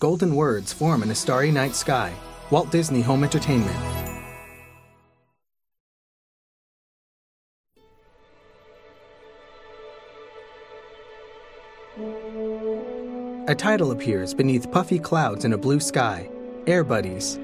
golden words form in a starry night sky. Walt Disney Home Entertainment. A title appears beneath puffy clouds in a blue sky. Air Buddies.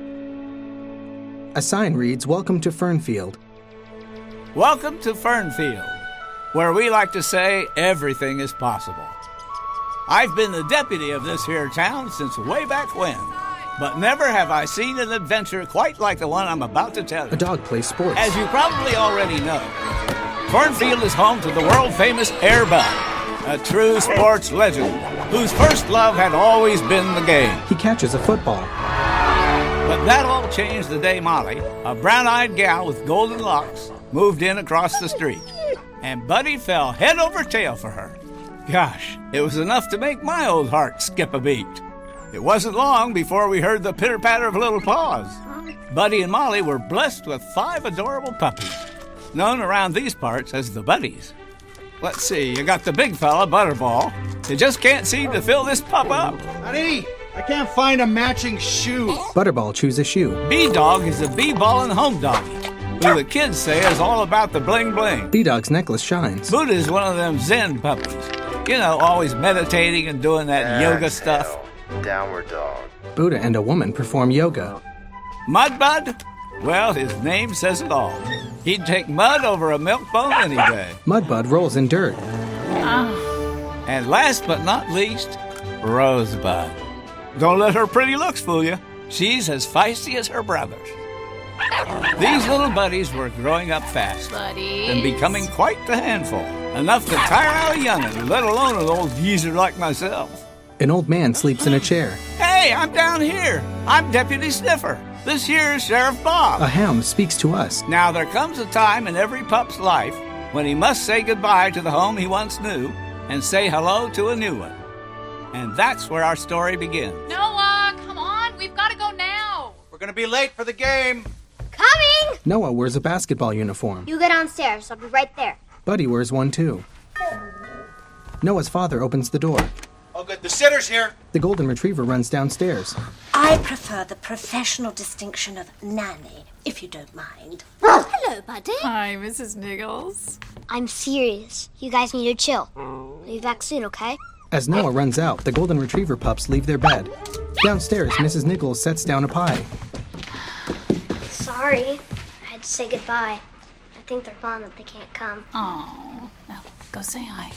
A sign reads, "Welcome to Fernfield." Welcome to Fernfield, where we like to say everything is possible. I've been the deputy of this here town since way back when, but never have I seen an adventure quite like the one I'm about to tell you. A dog plays sports. As you probably already know, Fernfield is home to the world-famous Air Bud, a true sports legend whose first love had always been the game. He catches a football. But that all changed the day Molly, a brown-eyed gal with golden locks, moved in across the street, and Buddy fell head over tail for her. Gosh, it was enough to make my old heart skip a beat. It wasn't long before we heard the pitter-patter of little paws. Buddy and Molly were blessed with 5 adorable puppies, known around these parts as the Buddies. Let's see, you got the big fella, Butterball. You just can't seem to fill this pup up. Honey, I can't find a matching shoe. Butterball chews a shoe. B-Dog is a bee-ballin' home doggy, who the kids say is all about the bling-bling. B-Dog's necklace shines. Buddha is one of them Zen puppies. You know, always meditating and doing that yoga stuff. Downward dog. Buddha and a woman perform yoga. Mudbud? Well, his name says it all. He'd take mud over a milk bone any day. Mudbud rolls in dirt. And last but not least, Rosebud. Don't let her pretty looks fool you. She's as feisty as her brothers. These little buddies were growing up fast and becoming quite the handful. Enough to tire out a young'un, let alone an old geezer like myself. An old man sleeps in a chair. Hey, I'm down here. I'm Deputy Sniffer. This here's Sheriff Bob. A hound speaks to us. Now, there comes a time in every pup's life when he must say goodbye to the home he once knew and say hello to a new one. And that's where our story begins. Noah, come on. We've got to go now. We're gonna be late for the game. Coming! Noah wears a basketball uniform. You go downstairs. I'll be right there. Buddy wears one too. Noah's father opens the door. Oh, good. The sitter's here. The golden retriever runs downstairs. I prefer the professional distinction of nanny, if you don't mind. Hello, Buddy. Hi, Mrs. Niggles. I'm serious. You guys need to chill. I'll be back soon, okay? As Noah runs out, the golden retriever pups leave their bed. Downstairs, Mrs. Nichols sets down a pie. Sorry. I had to say goodbye. I think they're bummed that they can't come. Oh, now go say hi.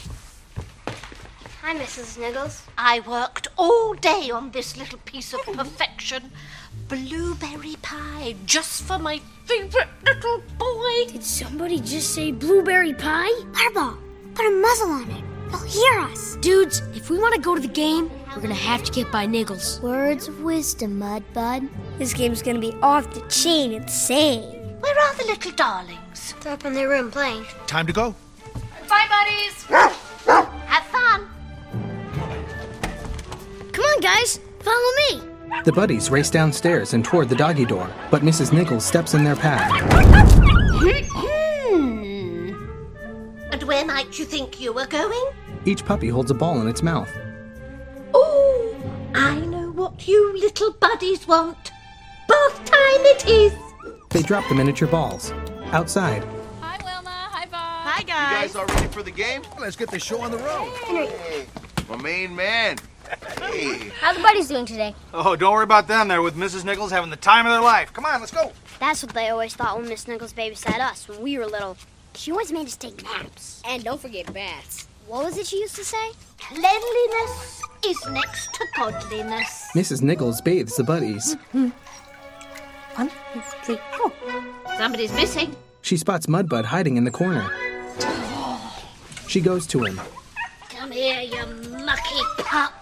Hi, Mrs. Niggles. I worked all day on this little piece of perfection. Blueberry pie, just for my favorite little boy. Did somebody just say blueberry pie? Butterball, put a muzzle on it. They'll hear us. Dudes, if we want to go to the game, we're going to have to get by Niggles. Words of wisdom, Mudbud. This game's going to be off the chain insane. Where are the little darlings? They're up in their room playing. Time to go. Bye, buddies. Have fun. Come on, guys. Follow me. The buddies race downstairs and toward the doggy door, but Mrs. Nichols steps in their path. And where might you think you were going? Each puppy holds a ball in its mouth. Oh, I know what you little buddies want. Bath time it is. They drop the miniature balls. Outside, Hi, Wilma. Hi, Bob. Hi, You guys. guys all ready for the game? Let's get the show on the road. Hey, my main man. Hey. How the buddies doing today? Oh, don't worry about them. They're with Mrs. Nichols having the time of their life. Come on, let's go. That's what they always thought when Miss Nichols babysat us when we were little. She always made us take naps. And don't forget baths. What was it she used to say? Cleanliness is next to godliness. Mrs. Nichols bathes the buddies. 1, 2, 3, 4. Somebody's missing. She spots Mudbud hiding in the corner. She goes to him. Come here, you mucky pup.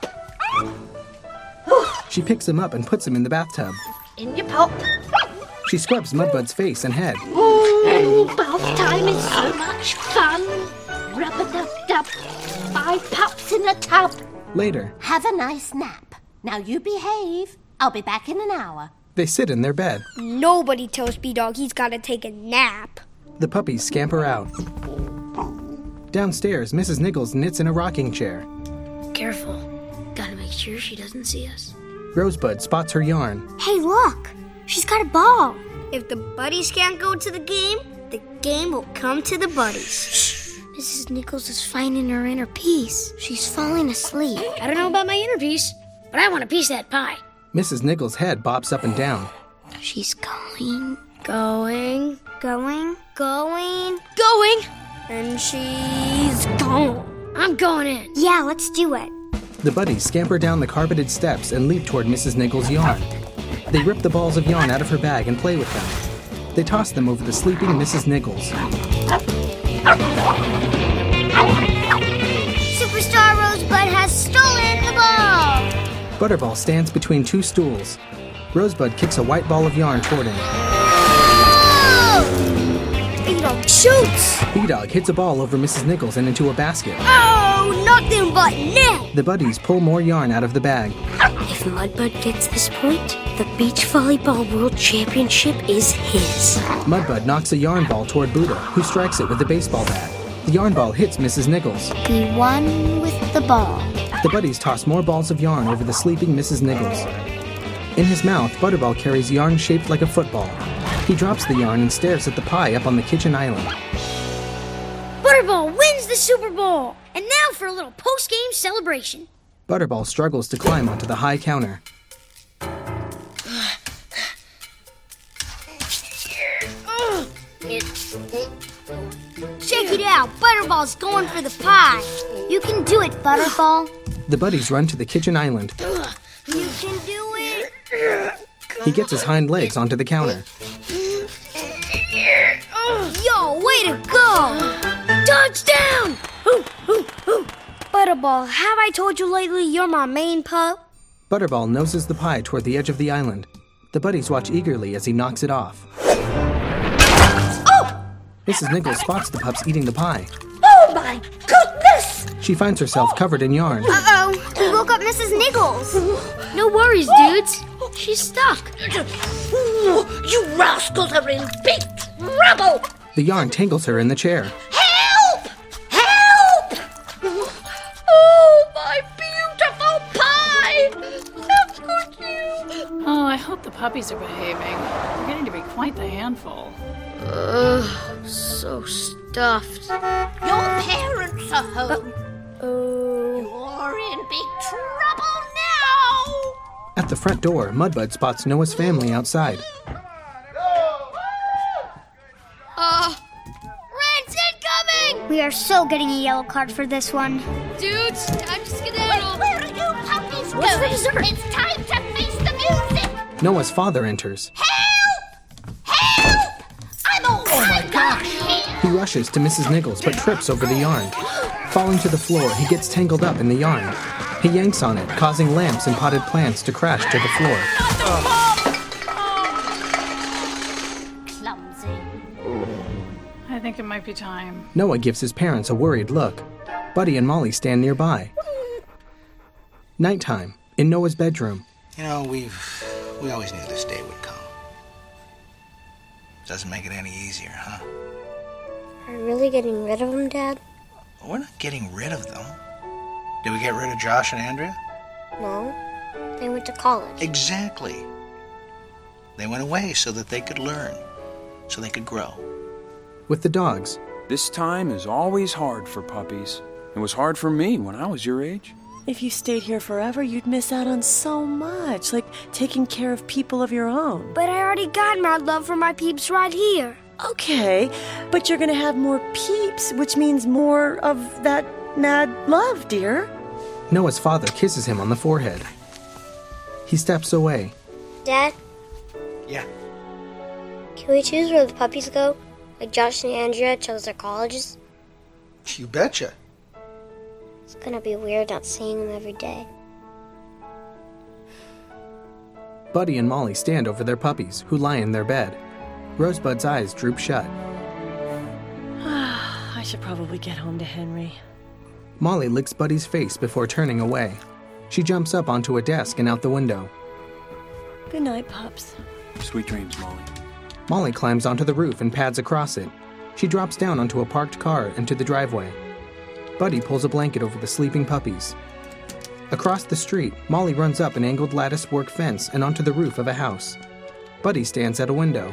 She picks him up and puts him in the bathtub. In your pop. She scrubs Mudbud's face and head. Oh, bath time is so much fun. Rub-a-dub-dub. 5 pups in a tub. Later, Have a nice nap. Now you behave. I'll be back in an hour. they sit in their bed. Nobody tells B-Dog he's got to take a nap. The puppies scamper out. Downstairs, Mrs. Nichols knits in a rocking chair. Careful. Gotta make sure she doesn't see us. Rosebud spots her yarn. Hey, look! She's got a ball. If the buddies can't go to the game will come to the buddies. Mrs. Nichols is finding her inner peace. She's falling asleep. I don't know about my inner peace, but I want a piece of that pie. Mrs. Nichols' head bops up and down. She's going, Going. and she's gone. I'm going in. Yeah, let's do it. The buddies scamper down the carpeted steps and leap toward Mrs. Nichols' yarn. They rip the balls of yarn out of her bag and play with them. They toss them over the sleeping Mrs. Nichols. Superstar Rosebud has stolen the ball. Butterball stands between two stools. Rosebud kicks a white ball of yarn toward him. B-Dog shoots. B-Dog hits a ball over Mrs. Nichols and into a basket. Oh, nothing but net. The buddies pull more yarn out of the bag. If Mudbud gets this point, the Beach Volleyball World Championship is his. Mudbud knocks a yarn ball toward Buddha, who strikes it with a baseball bat. The yarn ball hits Mrs. Nichols. He won with the ball. The buddies toss more balls of yarn over the sleeping Mrs. Nichols. In his mouth, Butterball carries yarn shaped like a football. He drops the yarn and stares at the pie up on the kitchen island. Butterball wins the Super Bowl! And now for a little post-game celebration. Butterball struggles to climb onto the high counter. Check it out. Butterball's going for the pie. You can do it, Butterball. The buddies run to the kitchen island. You can do it. He gets his hind legs onto the counter. Yo, way to go. Touchdown! Butterball, have I told you lately you're my main pup? Butterball noses the pie toward the edge of the island. The buddies watch eagerly as he knocks it off. Mrs. Nichols spots the pups eating the pie. Oh my goodness! She finds herself covered in yarn. Uh-oh, we woke up Mrs. Nichols. No worries, dudes. She's stuck. You rascals are in big trouble! The yarn tangles her in the chair. Help! Help! Oh, my beautiful pie! How could you? Oh, I hope the puppies are behaving. They're getting to be quite the handful. So stuffed. Your parents are home. You're in big trouble now! At the front door, Mudbud spots Noah's family outside. Rent's incoming! We are so getting a yellow card for this one. Dudes, time to skedaddle. Where are you puppies What's for going? dessert? It's time to face the music! Noah's father enters. Help! Help! I'm all out here! He rushes to Mrs. Nichols but trips over the yarn. Falling to the floor, he gets tangled up in the yarn. He yanks on it, causing lamps and potted plants to crash to the floor. Clumsy. I think it might be time. Noah gives his parents a worried look. Buddy and Molly stand nearby. Nighttime, in Noah's bedroom. You know, we always knew this day would come. Doesn't make it any easier, huh? Are we really getting rid of him, Dad? Well, we're not getting rid of them. Did we get rid of Josh and Andrea? No. They went to college. Exactly. They went away so that they could learn, so they could grow. With the dogs, This time is always hard for puppies. It was hard for me when I was your age. If you stayed here forever, you'd miss out on so much, like taking care of people of your own. But I already got mad love for my peeps right here. Okay, but you're gonna have more peeps, which means more of that mad love, dear. Noah's father kisses him on the forehead. He steps away. Dad? Yeah. Can we choose where the puppies go? Like Josh and Andrea chose their colleges? You betcha. It's gonna be weird not seeing them every day. Buddy and Molly stand over their puppies, who lie in their bed. Rosebud's eyes droop shut. I should probably get home to Henry. Molly licks Buddy's face before turning away. She jumps up onto a desk and out the window. Good night, pups. Sweet dreams, Molly. Molly climbs onto the roof and pads across it. She drops down onto a parked car into the driveway. Buddy pulls a blanket over the sleeping puppies. Across the street, Molly runs up an angled lattice-work fence and onto the roof of a house. Buddy stands at a window.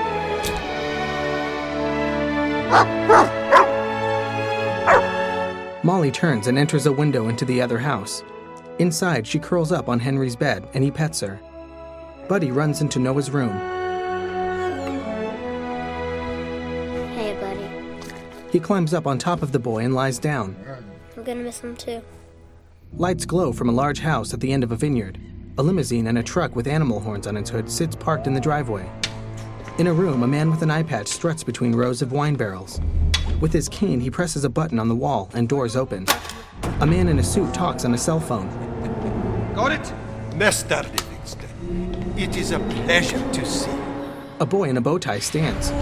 Molly turns and enters a window into the other house. Inside, she curls up on Henry's bed and he pets her. Buddy runs into Noah's room. Hey, buddy. He climbs up on top of the boy and lies down. I'm gonna miss him too. Lights glow from a large house at the end of a vineyard. A limousine and a truck with animal horns on its hood sits parked in the driveway. In a room, a man with an eye patch struts between rows of wine barrels. With his cane, he presses a button on the wall and doors open. A man in a suit talks on a cell phone. Got it? Mr. Livingston, it is a pleasure to see you. A boy in a bow tie stands.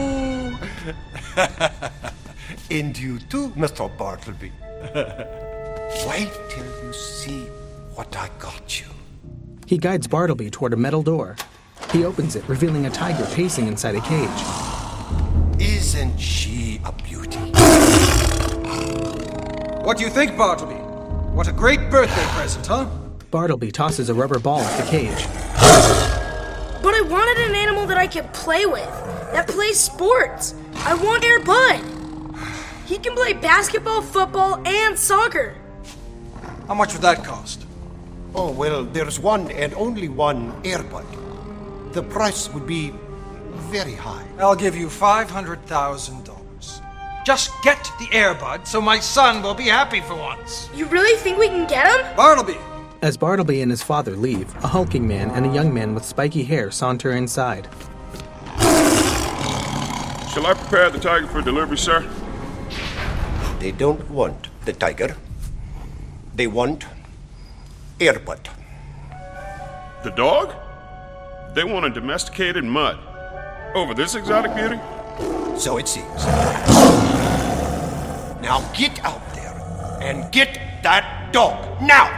And you too, Mr. Bartleby. Wait till you see what I got you. He guides Bartleby toward a metal door. He opens it, revealing a tiger pacing inside a cage. Isn't she a beauty? What do you think, Bartleby? What a great birthday present, huh? Bartleby tosses a rubber ball at the cage. But I wanted an animal that I could play with, that plays sports. I want Air Bud. He can play basketball, football, and soccer. How much would that cost? Oh, well, there's one and only one Air Bud. The price would be very high. I'll give you $500,000. Just get the Air Bud so my son will be happy for once. You really think we can get him? Bartleby! As Bartleby and his father leave, a hulking man and a young man with spiky hair saunter inside. Shall I prepare the tiger for delivery, sir? They don't want the tiger. They want Air Bud. The dog? They want a domesticated mutt. Over this exotic beauty? So it seems. Now get out there and get that dog, now!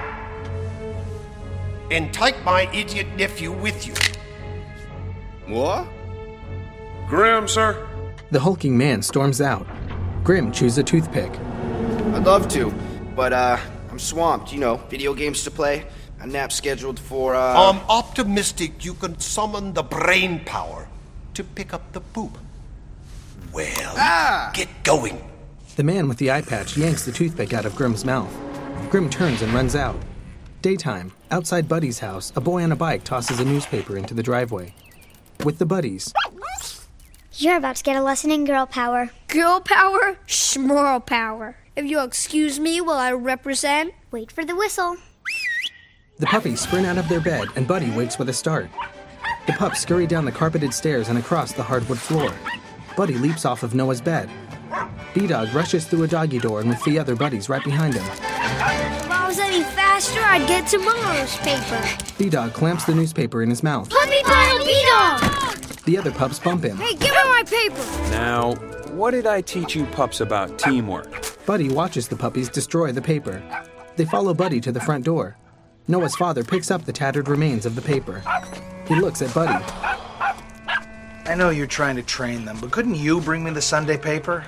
And take my idiot nephew with you. What? Grim, sir? The hulking man storms out. Grim chews a toothpick. I'd love to, but I'm swamped. You know, video games to play, a nap scheduled for I'm optimistic you can summon the brain power to pick up the poop. Well, get going. The man with the eye patch yanks the toothpick out of Grim's mouth. Grim turns and runs out. Daytime, outside Buddy's house, a boy on a bike tosses a newspaper into the driveway. With the buddies. You're about to get a lesson in girl power. Girl power? Schmoral power. If you'll excuse me while I represent. Wait for the whistle. The puppies sprint out of their bed and Buddy wakes with a start. The pups scurry down the carpeted stairs and across the hardwood floor. Buddy leaps off of Noah's bed. B-Dog rushes through a doggy door and with the other buddies right behind him. If I was any faster, I'd get tomorrow's paper. B-Dog clamps the newspaper in his mouth. Puppy battle B-Dog! The other pups bump him. Hey, give me my paper! Now, what did I teach you pups about teamwork? Buddy watches the puppies destroy the paper. They follow Buddy to the front door. Noah's father picks up the tattered remains of the paper. He looks at Buddy. I know you're trying to train them, but couldn't you bring me the Sunday paper?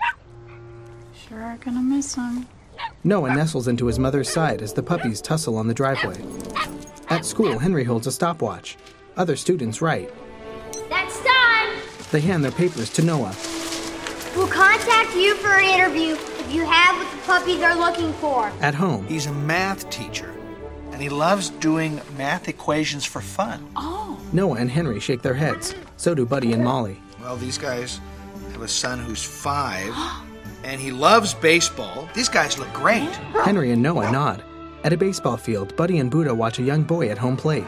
Sure gonna miss him. Noah nestles into his mother's side as the puppies tussle on the driveway. At school, Henry holds a stopwatch. Other students write. That's time! They hand their papers to Noah. We'll contact you for an interview if you have what the puppies are looking for. At home. He's a math teacher, and he loves doing math equations for fun. Oh. Noah and Henry shake their heads. So do Buddy and Molly. Well, these guys have a son who's 5, and he loves baseball. These guys look great. Henry and Noah nod. At a baseball field, Buddy and Buddha watch a young boy at home plate.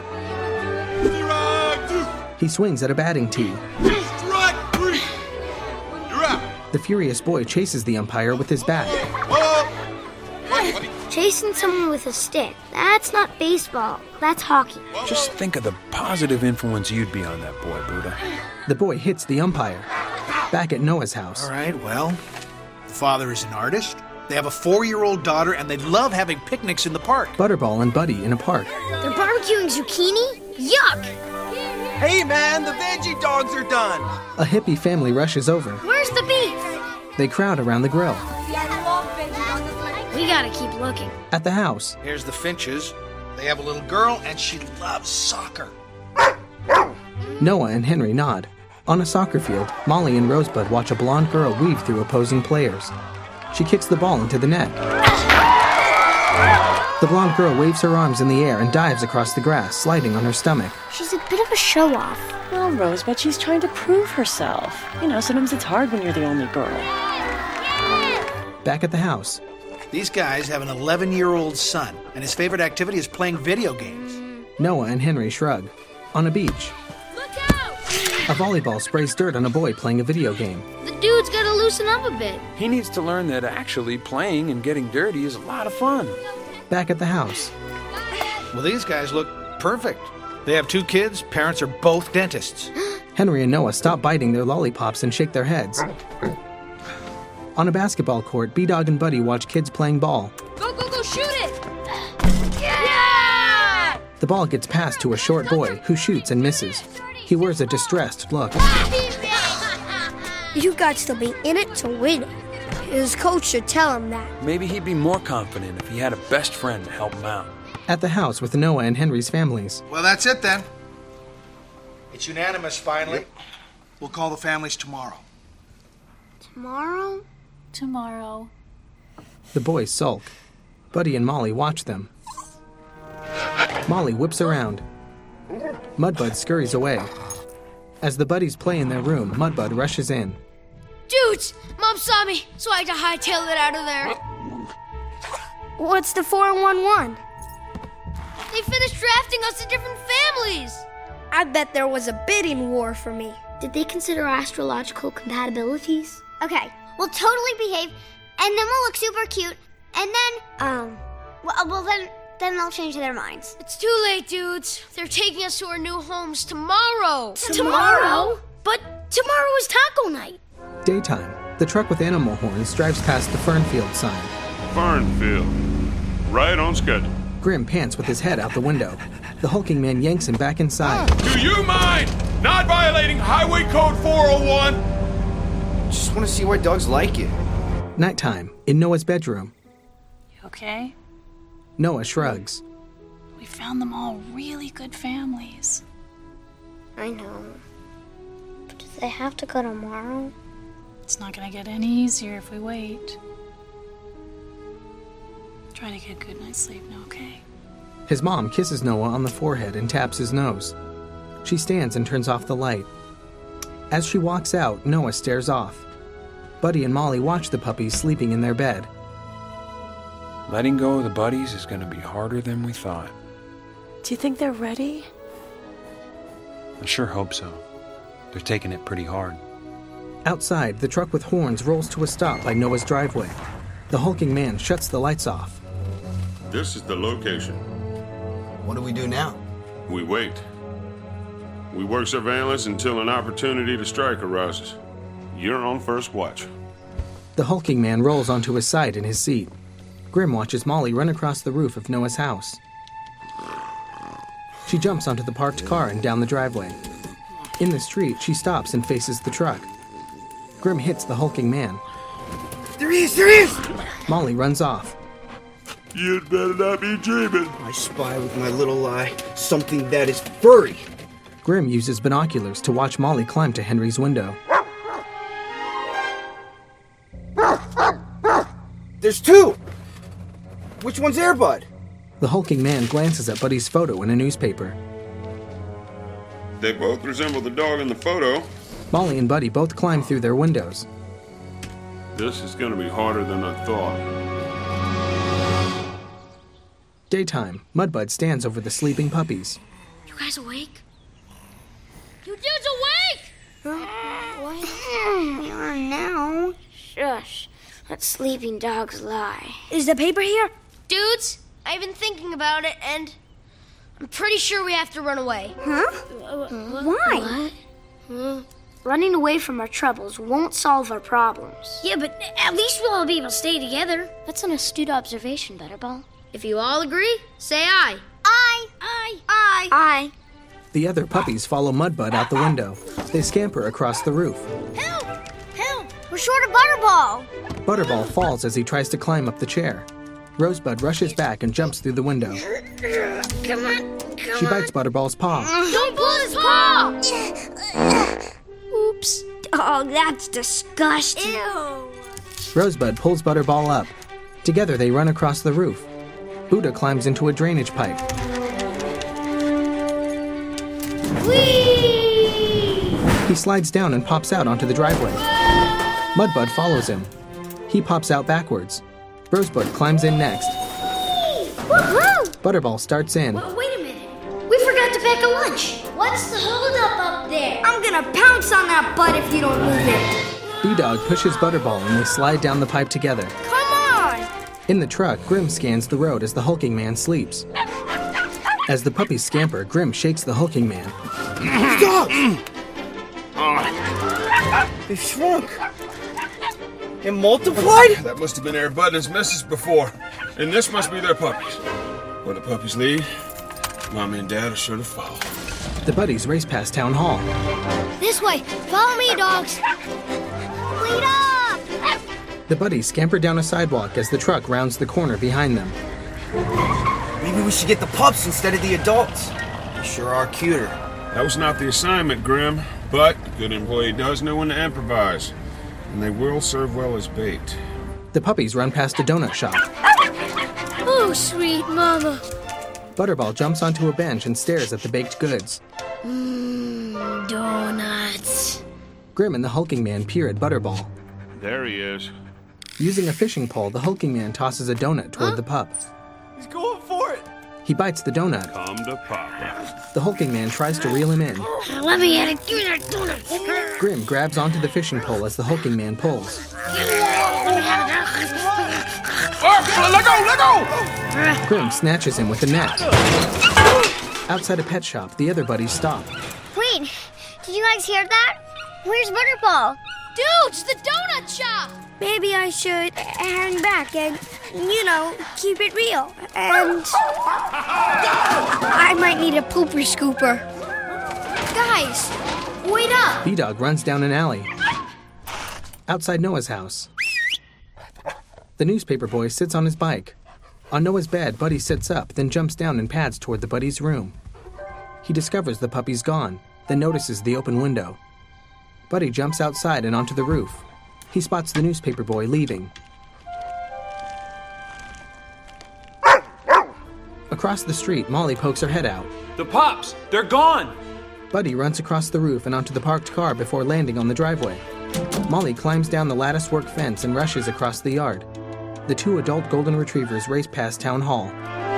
He swings at a batting tee. Strike 3. You're out. The furious boy chases the umpire with his bat. Chasing someone with a stick, that's not baseball. That's hockey. Just think of the positive influence you'd be on that boy, Buddha. The boy hits the umpire. Back at Noah's house. All right, well, the father is an artist. They have a 4-year-old daughter, and they love having picnics in the park. Butterball and Buddy in a park. They're barbecuing zucchini? Yuck! Hey, man, the veggie dogs are done. A hippie family rushes over. Where's the beef? They crowd around the grill. We gotta keep looking. At the house, Here's the Finches. They have a little girl, and she loves soccer. Noah and Henry nod. On a soccer field, Molly and Rosebud watch a blonde girl weave through opposing players. She kicks the ball into the net. The blonde girl waves her arms in the air and dives across the grass, sliding on her stomach. She's a bit of a show-off. Well, Rosebud, she's trying to prove herself. You know, sometimes it's hard when you're the only girl. Back at the house, These guys have an 11-year-old son, and his favorite activity is playing video games. Noah and Henry shrug. On a beach, a volleyball sprays dirt on a boy playing a video game. The dude's gotta loosen up a bit. He needs to learn that actually playing and getting dirty is a lot of fun. Back at the house, Well, these guys look perfect. They have 2 kids. Parents are both dentists. Henry and Noah stop biting their lollipops and shake their heads. On a basketball court, B-Dog and Buddy watch kids playing ball. Go, go, go, shoot it! The ball gets passed to a short boy who shoots and misses. He wears a distressed look. You guys to be in it to win it. His coach should tell him that. Maybe he'd be more confident if he had a best friend to help him out. At the house with Noah and Henry's families, Well, that's it then. It's unanimous, finally. We'll call the families tomorrow. Tomorrow? Tomorrow. the boys sulk. Buddy and Molly watch them. Molly whips around. Mudbud scurries away. As the buddies play in their room, Mudbud rushes in. Dudes, Mom saw me, so I had to hightail it out of there. What's the 411? They finished drafting us to different families. I bet there was a bidding war for me. Did they consider astrological compatibilities? Okay, we'll totally behave, and then we'll look super cute, and then, then they'll change their minds. It's too late, dudes. They're taking us to our new homes tomorrow. Tomorrow? But tomorrow is taco night. Daytime. The truck with animal horns drives past the Fernfield sign. Fernfield. Right on schedule. Grim pants with his head out the window. The hulking man yanks him back inside. Do you mind not violating Highway Code 401? Just want to see why dogs like it. Nighttime. In Noah's bedroom. You okay? Noah shrugs. We found them all really good families. I know. But do they have to go tomorrow? It's not gonna get any easier if we wait. Try to get a good night's sleep now, okay? His mom kisses Noah on the forehead and taps his nose. She stands and turns off the light. As she walks out, Noah stares off. Buddy and Molly watch the puppies sleeping in their bed. Letting go of the buddies is going to be harder than we thought. Do you think they're ready? I sure hope so. They're taking it pretty hard. Outside, the truck with horns rolls to a stop by Noah's driveway. The hulking man shuts the lights off. This is the location. What do we do now? We wait. We work surveillance until an opportunity to strike arises. You're on first watch. The hulking man rolls onto his side in his seat. Grim watches Molly run across the roof of Noah's house. She jumps onto the parked car and down the driveway. In the street, she stops and faces the truck. Grim hits the hulking man. There he is! There he is! Molly runs off. You'd better not be dreaming. I spy with my little eye something that is furry. Grim uses binoculars to watch Molly climb to Henry's window. There's two! Which one's Airbud? The hulking man glances at Buddy's photo in a newspaper. They both resemble the dog in the photo. Molly and Buddy both climb through their windows. This is going to be harder than I thought. Daytime. Mudbud stands over the sleeping puppies. You guys awake? You dudes awake? What? We are now. Shush. Let sleeping dogs lie. Is the paper here? Dudes, I've been thinking about it, and I'm pretty sure we have to run away. Huh? Why? What? Running away from our troubles won't solve our problems. Yeah, but at least we'll all be able to stay together. That's an astute observation, Butterball. If you all agree, say aye. Aye. Aye. Aye. Aye. The other puppies follow Mudbud out the window. They scamper across the roof. Help! Help! We're short of Butterball. Butterball falls as he tries to climb up the chair. Rosebud rushes back and jumps through the window. Come on. She bites Butterball's paw. Don't pull his paw! Oops. Oh, that's disgusting. Ew. Rosebud pulls Butterball up. Together they run across the roof. Buddha climbs into a drainage pipe. Whee! He slides down and pops out onto the driveway. Mudbud follows him. He pops out backwards. Rosebud climbs in next. Woohoo! Butterball starts in. Wait a minute. We forgot to pack a lunch. What's the holdup up there? I'm gonna pounce on that butt if you don't move it. B-Dog pushes Butterball and they slide down the pipe together. Come on! In the truck, Grim scans the road as the hulking man sleeps. As the puppies scamper, Grim shakes the hulking man. Stop! They shrunk. It multiplied? That must have been Air Bud and his missus before. And this must be their puppies. When the puppies leave, Mommy and Dad are sure to follow. The buddies race past Town Hall. This way. Follow me, dogs. Lead up! The buddies scamper down a sidewalk as the truck rounds the corner behind them. Maybe we should get the pups instead of the adults. They sure are cuter. That was not the assignment, Grim. But a good employee does know when to improvise. And they will serve well as bait. The puppies run past a donut shop. Oh, sweet mama. Butterball jumps onto a bench and stares at the baked goods. Donuts. Grim and the hulking man peer at Butterball. There he is. Using a fishing pole, the hulking man tosses a donut toward the pup. He's going for it. He bites the donut. Come to Papa. The hulking man tries to reel him in. Let me at it. Give me that donut. Grim grabs onto the fishing pole as the hulking man pulls. Let go! Grim snatches him with a net. Outside a pet shop, the other buddies stop. Wait, did you guys hear that? Where's Butterball? Dudes, the donut shop! Maybe I should hang back and, keep it real. And I might need a pooper scooper. Guys, wait up! B-Dog runs down an alley. Outside Noah's house. The newspaper boy sits on his bike. On Noah's bed, Buddy sits up, then jumps down and pads toward the buddy's room. He discovers the puppy's gone, then notices the open window. Buddy jumps outside and onto the roof. He spots the newspaper boy leaving. Across the street, Molly pokes her head out. The pups! They're gone! Buddy runs across the roof and onto the parked car before landing on the driveway. Molly climbs down the lattice-work fence and rushes across the yard. The two adult golden retrievers race past Town Hall.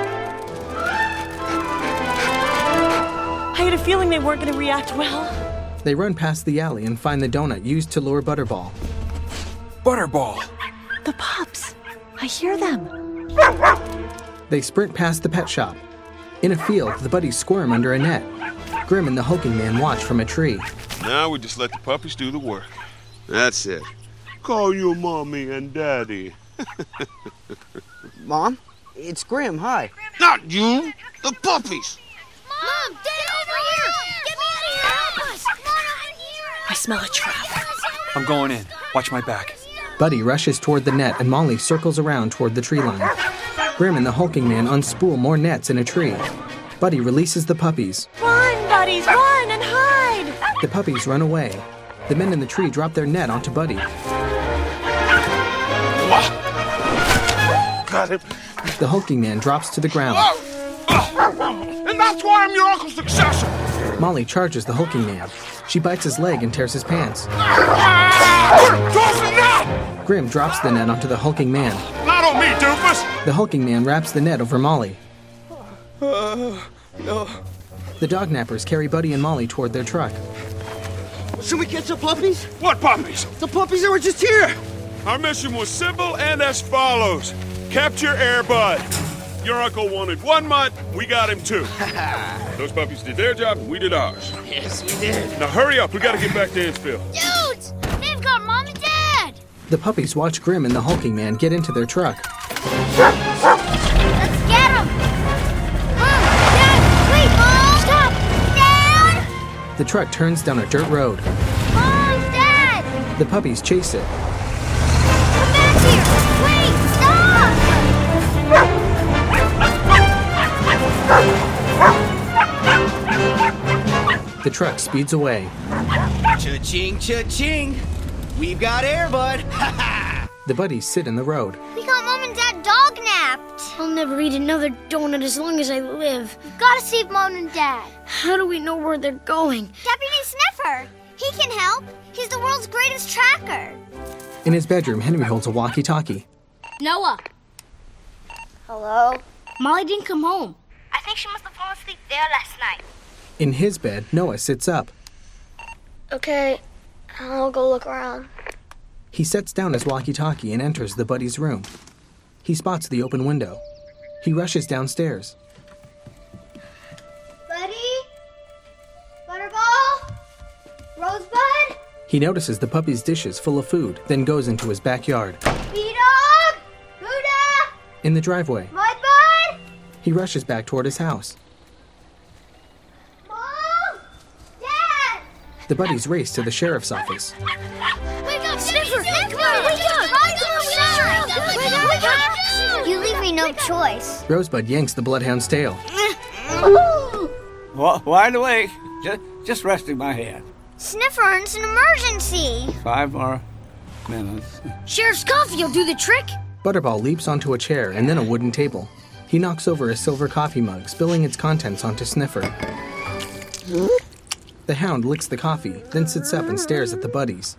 I had a feeling they weren't going to react well. They run past the alley and find the donut used to lure Butterball. Butterball! The pups. I hear them. They sprint past the pet shop. In a field, the buddies squirm under a net. Grim and the hulking man watch from a tree. Now we just let the puppies do the work. That's it. Call you Mommy and Daddy. Mom, it's Grim. Hi. Not you! The puppies! Mom, get over here! Get me out of here! Help us! Come on over here! I smell a trap. I'm going in. Watch my back. Buddy rushes toward the net and Molly circles around toward the tree line. Grim and the hulking man unspool more nets in a tree. Buddy releases the puppies. Run, buddies, run and hide! The puppies run away. The men in the tree drop their net onto Buddy. Got him. The hulking man drops to the ground. And that's why I'm your uncle's successor. Molly charges the hulking man. She bites his leg and tears his pants. Grim drops the net onto the hulking man. Not on me, doofus! The hulking man wraps the net over Molly. No. The dog nappers carry Buddy and Molly toward their truck. Should we catch the puppies? What puppies? The puppies that were just here! Our mission was simple and as follows. Capture Air Bud. Your uncle wanted 1 month, we got him 2. Those puppies did their job, and we did ours. Yes, we did. Now hurry up, we gotta get back to Innsfield. Dudes! They've got Mom and Dad! The puppies watch Grim and the hulking man get into their truck. Let's get them! Mom! Dad! Wait! Mom! Stop! Dad! The truck turns down a dirt road. Mom! Dad! The puppies chase it. Come back here! Wait! Stop! The truck speeds away. Cha-ching, cha-ching. We've got Air Bud. The buddies sit in the road. We got Mom and Dad dog napped. I'll never eat another donut as long as I live. We've got to save Mom and Dad. How do we know where they're going? Deputy Sniffer. He can help. He's the world's greatest tracker. In his bedroom, Henry holds a walkie-talkie. Noah. Hello? Molly didn't come home. I think she must have fallen asleep there last night. In his bed, Noah sits up. Okay, I'll go look around. He sets down his walkie-talkie and enters the buddy's room. He spots the open window. He rushes downstairs. Buddy? Butterball? Rosebud? He notices the puppy's dishes full of food, then goes into his backyard. B-Dog? Buddha? In the driveway, Mudbud? he rushes back toward his house. Mom? Dad? The buddies race to the sheriff's office. Wake up, Sniffer! Come on, wake up! Wake up! You leave me no choice. Rosebud yanks the bloodhound's tail. Wide awake. Just resting my head. Sniffer, it's an emergency. 5 more minutes. Sheriff's coffee will do the trick. Butterball leaps onto a chair and then a wooden table. He knocks over a silver coffee mug, spilling its contents onto Sniffer. The hound licks the coffee, then sits up and stares at the buddies.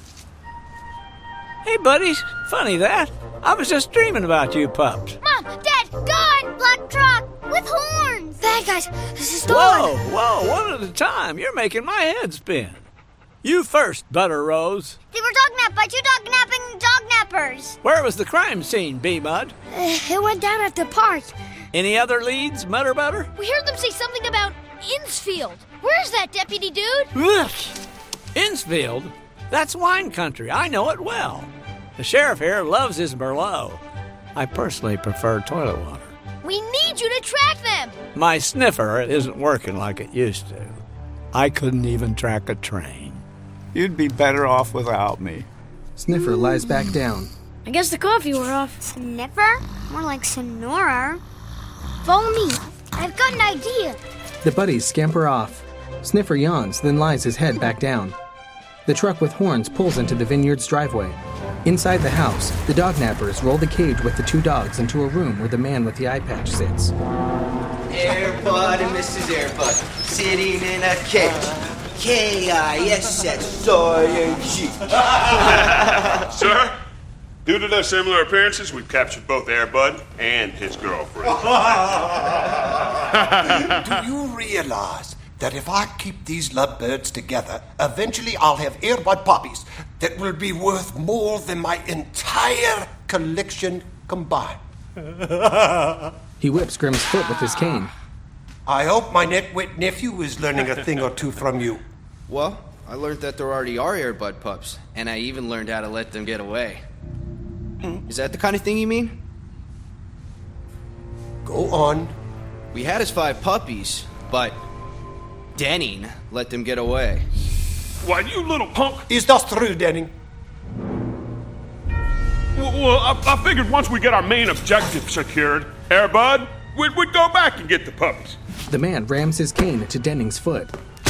Hey, buddies. Funny that. I was just dreaming about you pups. Mom, Dad, gone! Black truck with horns! Bad guys, this is Whoa, one at a time. You're making my head spin. You first, Butter Rose. They were dog napped by 2 dog-napping dog nappers. Where was the crime scene, B-Mud? It went down at the park. Any other leads, Mutter Butter? We heard them say something about Innsfield. Where's that, deputy dude? Ugh. Innsfield? That's wine country. I know it well. The sheriff here loves his Merlot. I personally prefer toilet water. We need you to track them. My sniffer isn't working like it used to. I couldn't even track a train. You'd be better off without me. Sniffer lies back down. I guess the coffee wore off. Sniffer? More like Sonora. Follow me. I've got an idea. The buddies scamper off. Sniffer yawns, then lies his head back down. The truck with horns pulls into the vineyard's driveway. Inside the house, the dog nappers roll the cage with the 2 dogs into a room where the man with the eye patch sits. Air Bud and Mrs. Air Bud sitting in a cage. K-I-S-S-I-N-G. Sir, due to their similar appearances, we've captured both Air Bud and his girlfriend. Do you realize that if I keep these lovebirds together, eventually I'll have Air Bud puppies that will be worth more than my entire collection combined? He whips Grimm's foot with his cane. I hope my nitwit nephew is learning a thing or two from you. Well, I learned that there already are Air Bud pups, and I even learned how to let them get away. Is that the kind of thing you mean? Go on. We had his 5 puppies, but Denning let them get away. Why, you little punk! Is that true, Denning? Well, I figured once we get our main objective secured, Air Bud, we'd go back and get the puppies. The man rams his cane into Denning's foot.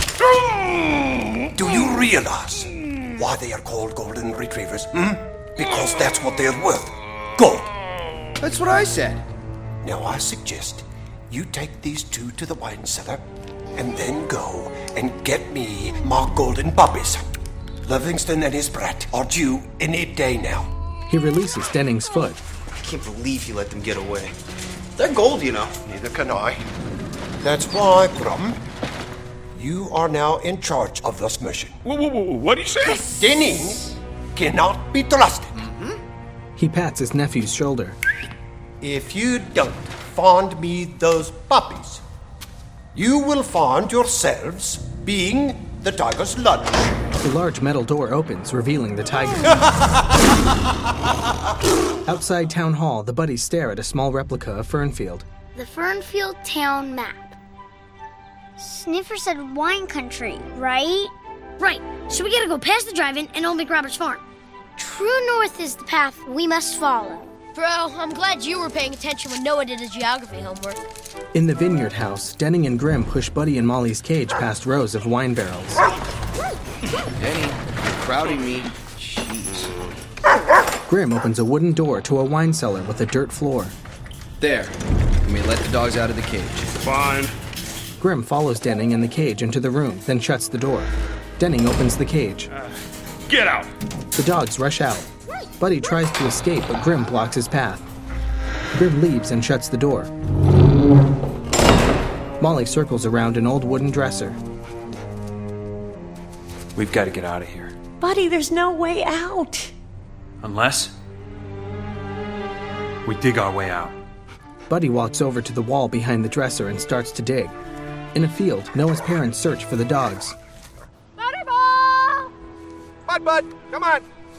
Do you realize why they are called golden retrievers? Because that's what they're worth. Gold. That's what I said. Now I suggest you take these 2 to the wine cellar and then go and get me my golden puppies. Livingston and his brat are due any day now. He releases Denning's foot. I can't believe you let them get away. They're gold, you know. Neither can I. That's why, Grum, you are now in charge of this mission. What do you say? Denning cannot be trusted. He pats his nephew's shoulder. If you don't find me those puppies, you will find yourselves being the tiger's lunch. The large metal door opens, revealing the tiger. Outside Town Hall, the buddies stare at a small replica of Fernfield. The Fernfield town map. Sniffer said wine country, right? Right. So we gotta go past the drive-in and Old McRobert's farm. True north is the path we must follow. Bro, I'm glad you were paying attention when Noah did his geography homework. In the vineyard house, Denning and Grim push Buddy and Molly's cage past rows of wine barrels. Denny, crowding me. Jeez. Grim opens a wooden door to a wine cellar with a dirt floor. There. You may let the dogs out of the cage. Fine. Grim follows Denning and the cage into the room, then shuts the door. Denning opens the cage. Get out! The dogs rush out. Buddy tries to escape, but Grim blocks his path. Grim leaves and shuts the door. Molly circles around an old wooden dresser. We've got to get out of here. Buddy, there's no way out. Unless we dig our way out. Buddy walks over to the wall behind the dresser and starts to dig. In a field, Noah's parents search for the dogs. Butterball! Bud, come on.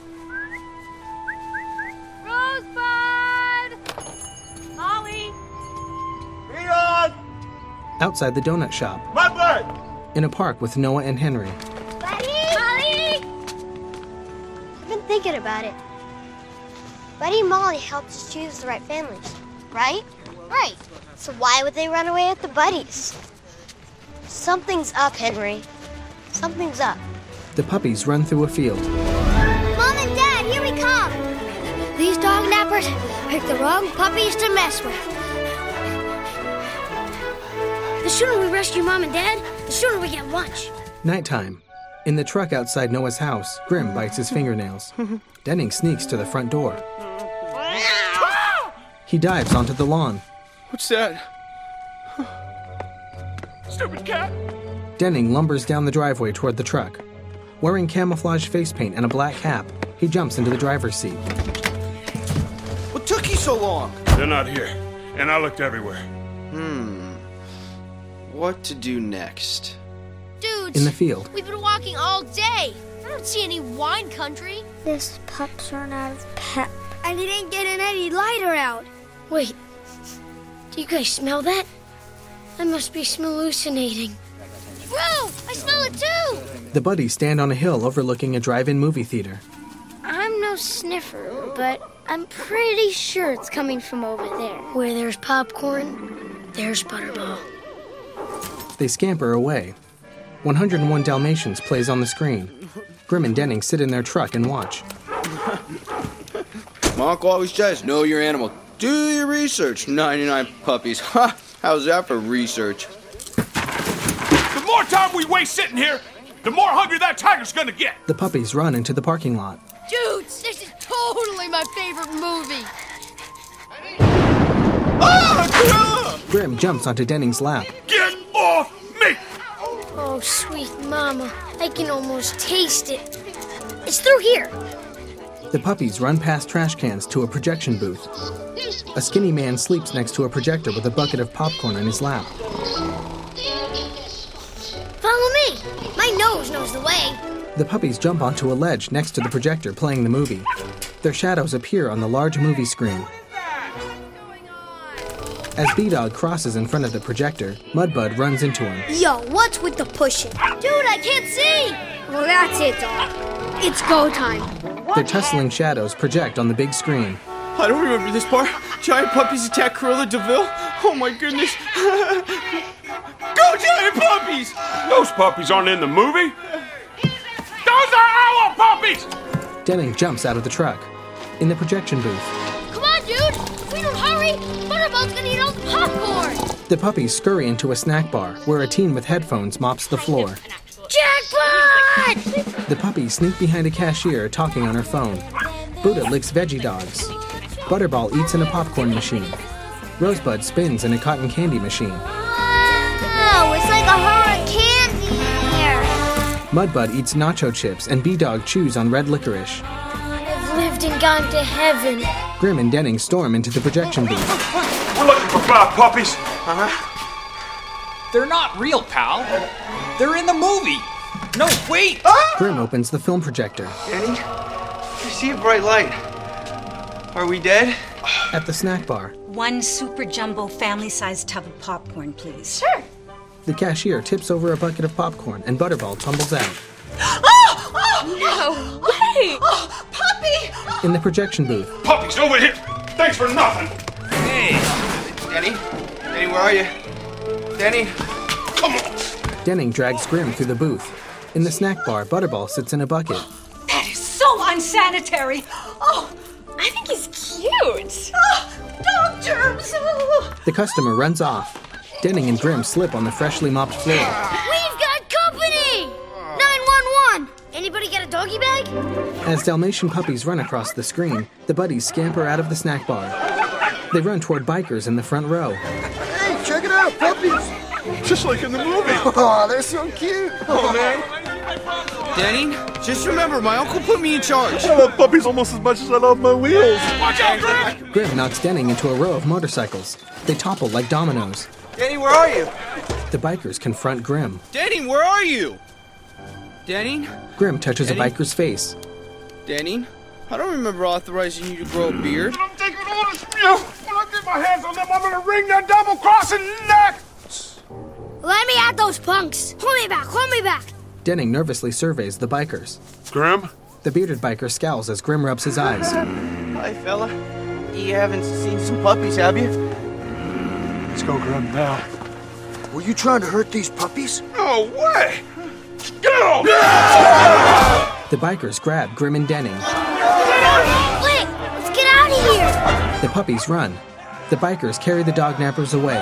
Rosebud! Molly! Leon! Outside the donut shop. Bud! In a park with Noah and Henry. Buddy! Molly! I've been thinking about it. Buddy and Molly helped us choose the right families, right? Right. So why would they run away with the buddies? Something's up, Henry. Something's up. The puppies run through a field. Mom and Dad, here we come! These dog nappers picked the wrong puppies to mess with. The sooner we rescue Mom and Dad, the sooner we get lunch. Nighttime. In the truck outside Noah's house, Grim bites his fingernails. Denning sneaks to the front door. He dives onto the lawn. What's that? Stupid cat! Denning lumbers down the driveway toward the truck. Wearing camouflage face paint and a black cap, he jumps into the driver's seat. What took you so long? They're not here, and I looked everywhere. What to do next? Dudes, In the field, we've been walking all day. I don't see any wine country. This pup's run out of pep. And he didn't get any lighter out. Wait, do you guys smell that? I must be hallucinating. Bro, I smell it too! the buddies stand on a hill overlooking a drive-in movie theater. I'm no sniffer, but I'm pretty sure it's coming from over there. Where there's popcorn, there's Butterball. They scamper away. 101 Dalmatians plays on the screen. Grim and Denning sit in their truck and watch. My uncle always says, know your animal. Do your research. 99 puppies. Ha! How's that for research? The more time we waste sitting here, the more hungry that tiger's gonna get. The puppies run into the parking lot. Dudes, this is totally my favorite movie. Grim jumps onto Denning's lap. Get off me! Oh, sweet mama. I can almost taste it. It's through here. The puppies run past trash cans to a projection booth. A skinny man sleeps next to a projector with a bucket of popcorn on his lap. Follow me. My nose knows the way. The puppies jump onto a ledge next to the projector playing the movie. Their shadows appear on the large movie screen. As B-Dog crosses in front of the projector, Mudbud runs into him. Yo, what's with the pushing? Dude, I can't see! Well, that's it, dog. It's go time. Their tussling shadows project on the big screen. I don't remember this part. Giant puppies attack Cruella DeVille. Oh my goodness. Go giant puppies! Those puppies aren't in the movie. Those are our puppies! Denning jumps out of the truck. In the projection booth, Come on, dude! If we don't hurry, Butterball's gonna eat all the popcorn! the puppies scurry into a snack bar where a teen with headphones mops the floor. Jackpot! The puppies sneak behind a cashier talking on her phone. Buddha licks veggie dogs. Butterball eats in a popcorn machine. Rosebud spins in a cotton candy machine. Wow, it's like a hurricane here. Mudbud eats nacho chips and B-Dog chews on red licorice. I've lived and gone to heaven. Grim and Denning storm into the projection booth. We're looking for 5 puppies. They're not real, pal. They're in the movie. No, wait! Grim opens the film projector. Danny, I see a bright light. Are we dead? At the snack bar, 1 super jumbo family-sized tub of popcorn, please. Sure. the cashier tips over a bucket of popcorn and Butterball tumbles out. No! Wait! Oh, puppy! In the projection booth, Puppies, over here! Thanks for nothing. Hey, Denny, where are you? Denny, come on. Denning drags Grim through the booth. In the snack bar, Butterball sits in a bucket. That is so unsanitary. Oh, I think he's cute. dog germs. Oh. The customer runs off. Denning and Grim slip on the freshly mopped floor. We've got company! 911! Anybody got a doggy bag? As Dalmatian puppies run across the screen, the buddies scamper out of the snack bar. They run toward bikers in the front row. Hey, check it out, puppies! Just like in the movie. Oh, they're so cute. Oh, man. Denny, just remember, my uncle put me in charge. I love puppies almost as much as I love my wheels. Watch out, Grim! Grim knocks Denning into a row of motorcycles. They topple like dominoes. Denny, where are you? The bikers confront Grim. Denny, where are you? Denny? Grim touches Denny? a biker's face. Denny? I don't remember authorizing you to grow a beard. I'm taking orders from you. When I get my hands on them, I'm gonna wring their double-crossing neck. Let me at those punks! Hold me back, hold me back! Denning nervously surveys the bikers. Grim? The bearded biker scowls as Grim rubs his eyes. Hi, fella. You haven't seen some puppies, have you? Let's go, Grim, now. Were you trying to hurt these puppies? No way! Get off! The bikers grab Grim and Denning. Wait! Let's get out of here! The puppies run. The bikers carry the dog nappers away.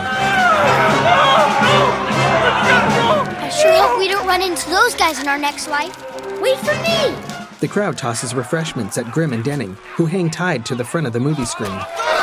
I sure hope we don't run into those guys in our next life. Wait for me! The crowd tosses refreshments at Grim and Denning, who hang tied to the front of the movie screen.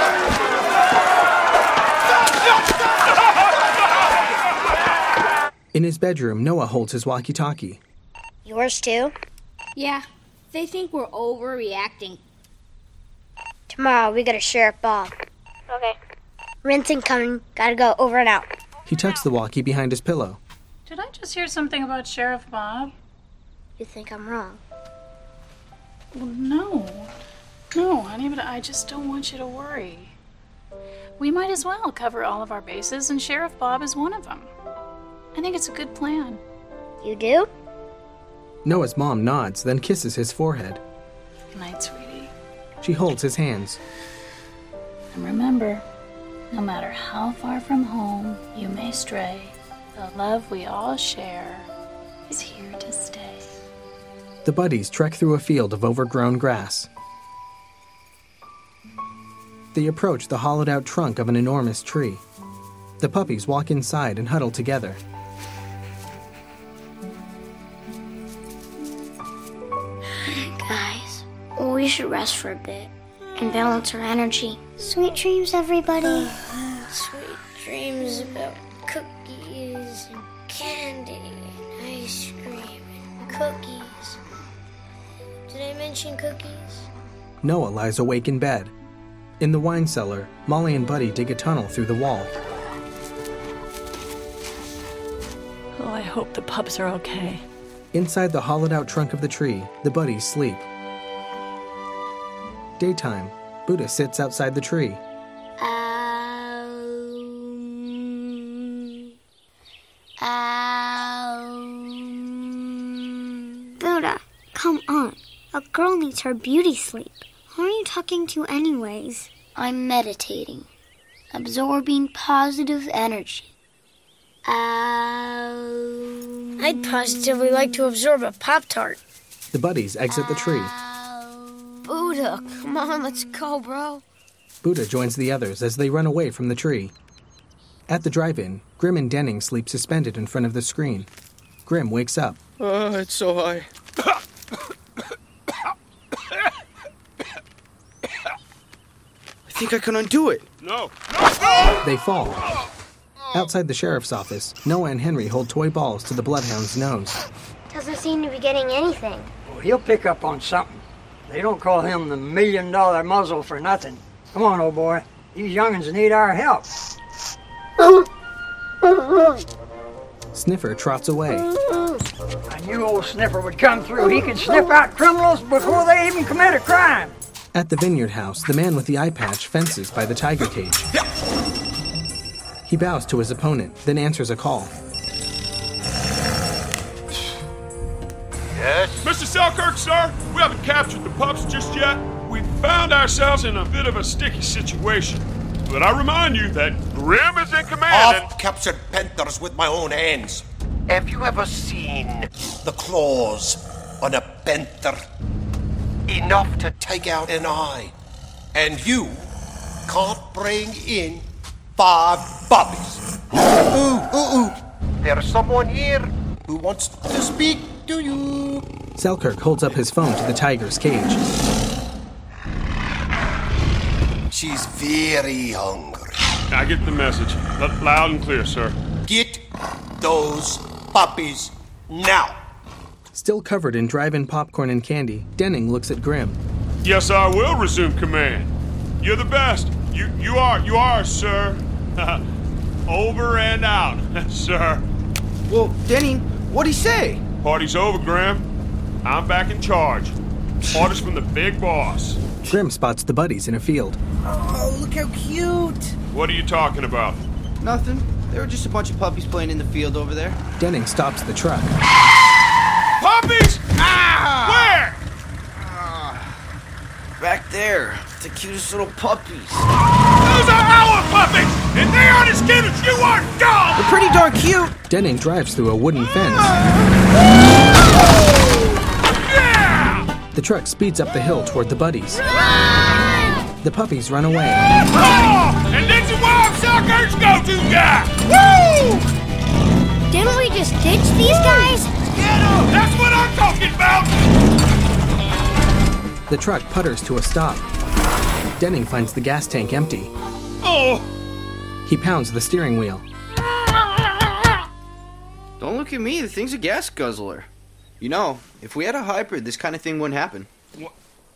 In his bedroom, Noah holds his walkie-talkie. Yours too? Yeah, they think we're overreacting. Tomorrow we go to Sheriff Bob. Okay. Rinsing coming. Gotta go. Over and out. He tucks the walkie behind his pillow. Did I just hear something about Sheriff Bob? You think I'm wrong? Well, no. No, honey, but I just don't want you to worry. We might as well cover all of our bases, and Sheriff Bob is one of them. I think it's a good plan. You do? Noah's mom nods, then kisses his forehead. Good night, sweetie. She holds his hands. And remember, no matter how far from home you may stray, the love we all share is here to stay. The buddies trek through a field of overgrown grass. They approach the hollowed-out trunk of an enormous tree. The puppies walk inside and huddle together. Guys, we should rest for a bit and balance our energy. Sweet dreams, everybody. Sweet dreams about cookies and candy and ice cream and cookies. Did I mention cookies? Noah lies awake in bed. In the wine cellar, Molly and Buddy dig a tunnel through the wall. Oh, I hope the pups are okay. Inside the hollowed-out trunk of the tree, the buddies sleep. Daytime, Buddha sits outside the tree. Buddha, come on. A girl needs her beauty sleep. Who are you talking to anyways? I'm meditating. Absorbing positive energy. I'd positively like to absorb a Pop-Tart. The buddies exit the tree. Buddha, come on, let's go, bro. Buddha joins the others as they run away from the tree. At the drive-in, Grim and Denning sleep suspended in front of the screen. Grim wakes up. Oh, it's so high. I think I can undo it. No. They fall. Outside the sheriff's office, Noah and Henry hold toy balls to the bloodhound's nose. Doesn't seem to be getting anything. Well, he'll pick up on something. They don't call him the $1 million muzzle for nothing. Come on, old boy. These young'uns need our help. Sniffer trots away. I knew old Sniffer would come through. He can sniff out criminals before they even commit a crime. At the vineyard house, the man with the eye patch fences by the tiger cage. He bows to his opponent, then answers a call. Yes? Mr. Selkirk, sir, we haven't captured the pups just yet. We found ourselves in a bit of a sticky situation. But I remind you that Grim is in command. I've captured panthers with my own hands. Have you ever seen the claws on a panther? Enough to take out an eye. And you can't bring in 5 puppies. Ooh. There's someone here who wants to speak to you. Selkirk holds up his phone to the tiger's cage. She's very hungry. I get the message. Loud and clear, sir. Get those puppies now. Still covered in drive-in popcorn and candy, Denning looks at Grim. Yes, I will resume command. You're the best. You are, sir. Over and out, sir. Well, Denning, what'd he say? Party's over, Grim. I'm back in charge. Orders from the big boss. Grim spots the buddies in a field. Oh, look how cute. What are you talking about? Nothing. There were just a bunch of puppies playing in the field over there. Denning stops the truck. Puppies? Where? Back there. The cutest little puppies. Those are our puppies! And they aren't as cute as you are, dog! They're pretty darn cute. Denning drives through a wooden fence. The truck speeds up the hill toward the buddies. The puppies run away. Oh! And this is where our suckers go to, guy! Woo! Didn't we just ditch these guys? Get 'em! That's what I'm talking about! The truck putters to a stop. Denning finds the gas tank empty. Oh! He pounds the steering wheel. Don't look at me. The thing's a gas guzzler. You know, if we had a hybrid, this kind of thing wouldn't happen. What?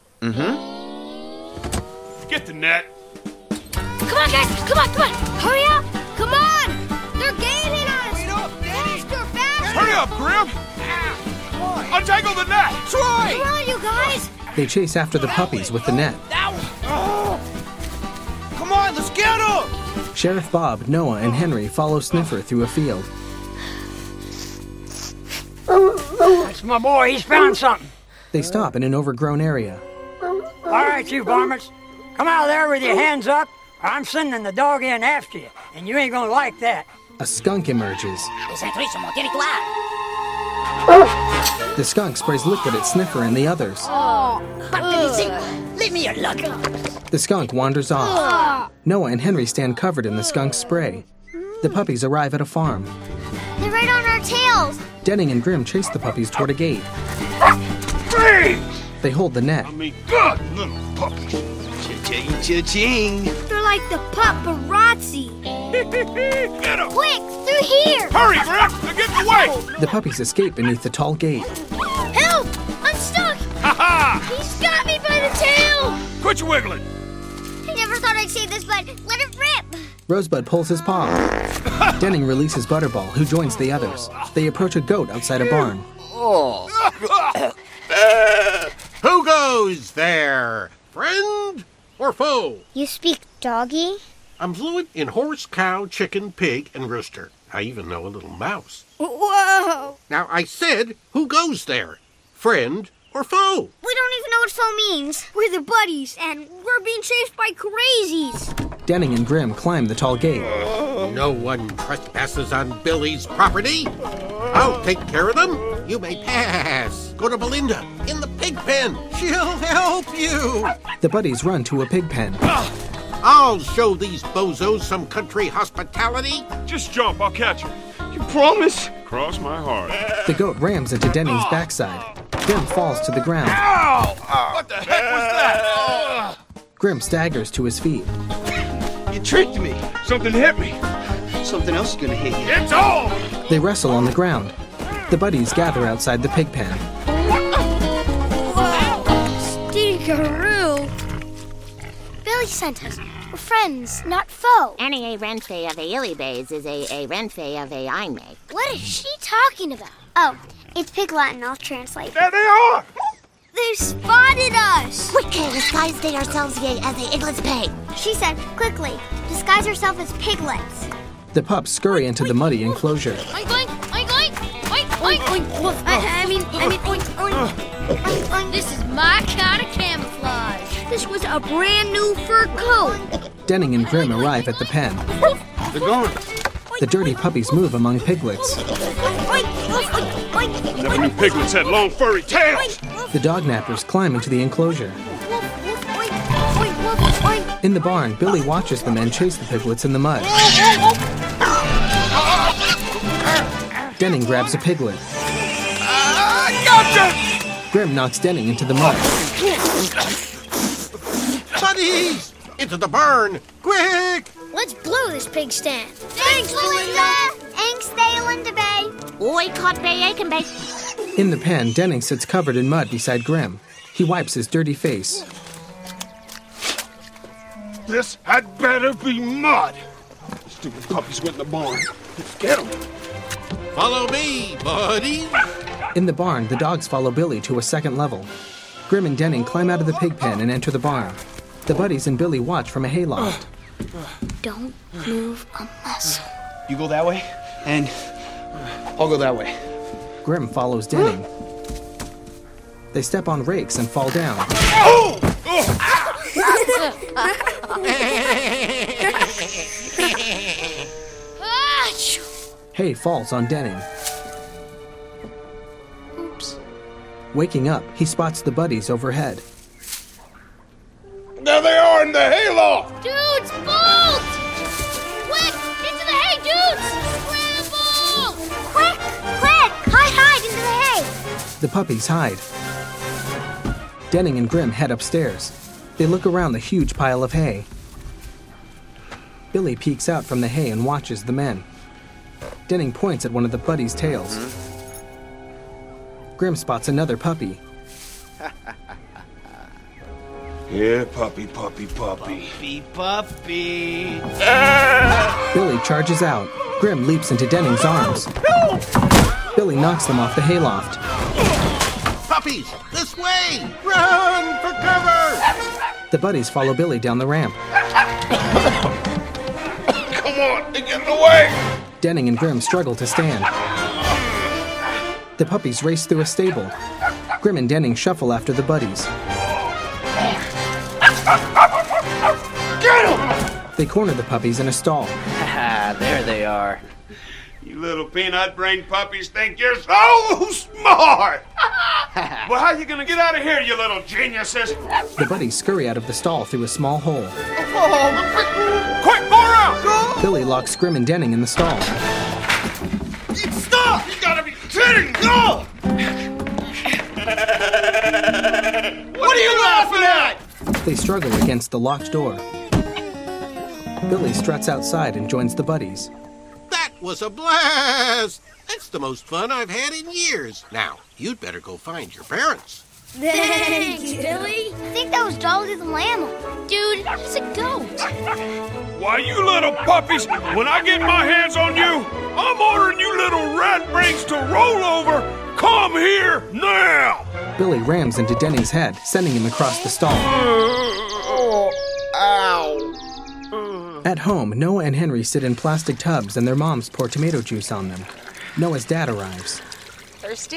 Mm-hmm. Get the net. Come on, guys! Come on! Hurry up! Come on! They're gaining us! Faster! Hurry up, Grim! Untangle the net! Troy! Come on, you guys! They chase after the puppies with the net. Come on, let's get them! Sheriff Bob, Noah, and Henry follow Sniffer through a field. That's my boy. He's found something. They stop in an overgrown area. All right, you varmints. Come out there with your hands up, or I'm sending the dog in after you, and you ain't gonna like that. A skunk emerges. The skunk sprays liquid at Sniffer and the others. Leave me alone. The skunk wanders off. Noah and Henry stand covered in the skunk's spray. The puppies arrive at a farm. They're right on our tails! Denning and Grim chase the puppies toward a gate. They hold the net. Good little puppies. Cha-ching, cha-ching. They're like the paparazzi. Get 'em! Quick, through here! Hurry, Grim! They're getting away! The puppies escape beneath the tall gate. Help! I'm stuck! Ha-ha! He's got me by the tail! Quit your wiggling! I never thought I'd say this, but let it rip! Rosebud pulls his paw. Denning releases Butterball, who joins the others. They approach a goat outside a barn. Who goes there? Friend or foe? You speak doggy? I'm fluent in horse, cow, chicken, pig, and rooster. I even know a little mouse. Whoa! Now, I said, who goes there? Friend or foe? We don't even know what foe means. We're the buddies, and we're being chased by crazies. Denning and Grim climb the tall gate. No one trespasses on Billy's property. I'll take care of them. You may pass. Go to Belinda in the pig pen. She'll help you. The buddies run to a pig pen. I'll show these bozos some country hospitality. Just jump, I'll catch you. You promise? Cross my heart. The goat rams into Denning's backside. Grim falls to the ground. Ow! What the heck was that? Grim staggers to his feet. You tricked me. Something hit me. Something else is gonna hit you. It's all! They wrestle on the ground. The buddies gather outside the pig pen. Stinkeroo! Billy sent us. We're friends, not foe. Any a renfe of a illybays is a renfe of a einmake. What is she talking about? Oh, it's Pig Latin. I'll translate. There they are! They spotted us! We can disguise ourselves as a English pig. She said, quickly, disguise yourself as piglets. The pups scurry into the muddy enclosure. Oink, oink, oink, oink, oink, oink, oink, oink. I mean, oink, oink, oink, oink. This is my kind of camouflage. This was a brand new fur coat. Denning and Grim arrive at the pen. They're gone. The dirty puppies move among piglets. Never knew piglets had long furry tails. The dog nappers climb into the enclosure. In the barn, Billy watches the men chase the piglets in the mud. Denning grabs a piglet. Gotcha! Grim knocks Denning into the mud. Buddies! Into the barn! Quick! Let's blow this pig stand. Thanks, Belinda. Thanks, Belinda Bay. Boycott Bay Aiken Bay. In the pen, Denning sits covered in mud beside Grim. He wipes his dirty face. This had better be mud. Stupid puppies went in the barn. Let's get them. Follow me, buddy. In the barn, the dogs follow Billy to a second level. Grim and Denning climb out of the pig pen and enter the barn. The buddies and Billy watch from a hayloft. Don't move a muscle. You go that way, and I'll go that way. Grim follows Denning. They step on rakes and fall down. Hay falls on Denning. Oops. Waking up, he spots the buddies overhead. There they are in the hayloft! Dudes, bolt! Quick! Into the hay, dudes! Scramble! Quick! Hide into the hay. The puppies hide. Denning and Grim head upstairs. They look around the huge pile of hay. Billy peeks out from the hay and watches the men. Denning points at one of the buddies' tails. Grim spots another puppy. Yeah, puppy. Puppy. Billy charges out. Grim leaps into Denning's arms. Billy knocks them off the hayloft. Puppies, this way! Run for cover! The buddies follow Billy down the ramp. Come on, they get in the way! Denning and Grim struggle to stand. The puppies race through a stable. Grim and Denning shuffle after the buddies. Get them! They corner the puppies in a stall. There they are. You little peanut-brained puppies think you're so smart! Well, how you gonna get out of here, you little geniuses? The buddies scurry out of the stall through a small hole. Quick, go around! Billy locks Grim and Denning in the stall. Stop! You gotta be kidding! No! What are you laughing at? They struggle against the locked door. Billy struts outside and joins the buddies. That was a blast! That's the most fun I've had in years. Now, you'd better go find your parents. Thanks, Billy. I think that was Dolly the llama. Dude, he's a goat. Why, you little puppies, when I get my hands on you, I'm ordering you little rat brains to roll over. Come here now! Billy rams into Denning's head, sending him across the stall. Ow! At home, Noah and Henry sit in plastic tubs and their moms pour tomato juice on them. Noah's dad arrives. Thirsty?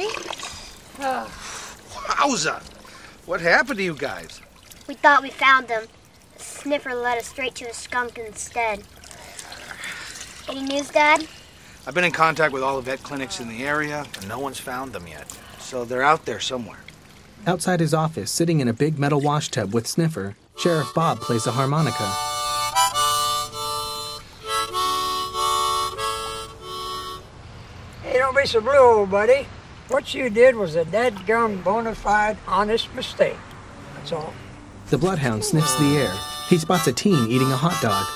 Wowza! What happened to you guys? We thought we found them. The sniffer led us straight to a skunk instead. Any news, Dad? I've been in contact with all the vet clinics in the area, and no one's found them yet. So they're out there somewhere. Outside his office, sitting in a big metal washtub with Sniffer, Sheriff Bob plays a harmonica. Hey, don't be so blue, old buddy. What you did was a dead-gum, bona fide, honest mistake. That's all. The bloodhound sniffs the air. He spots a teen eating a hot dog.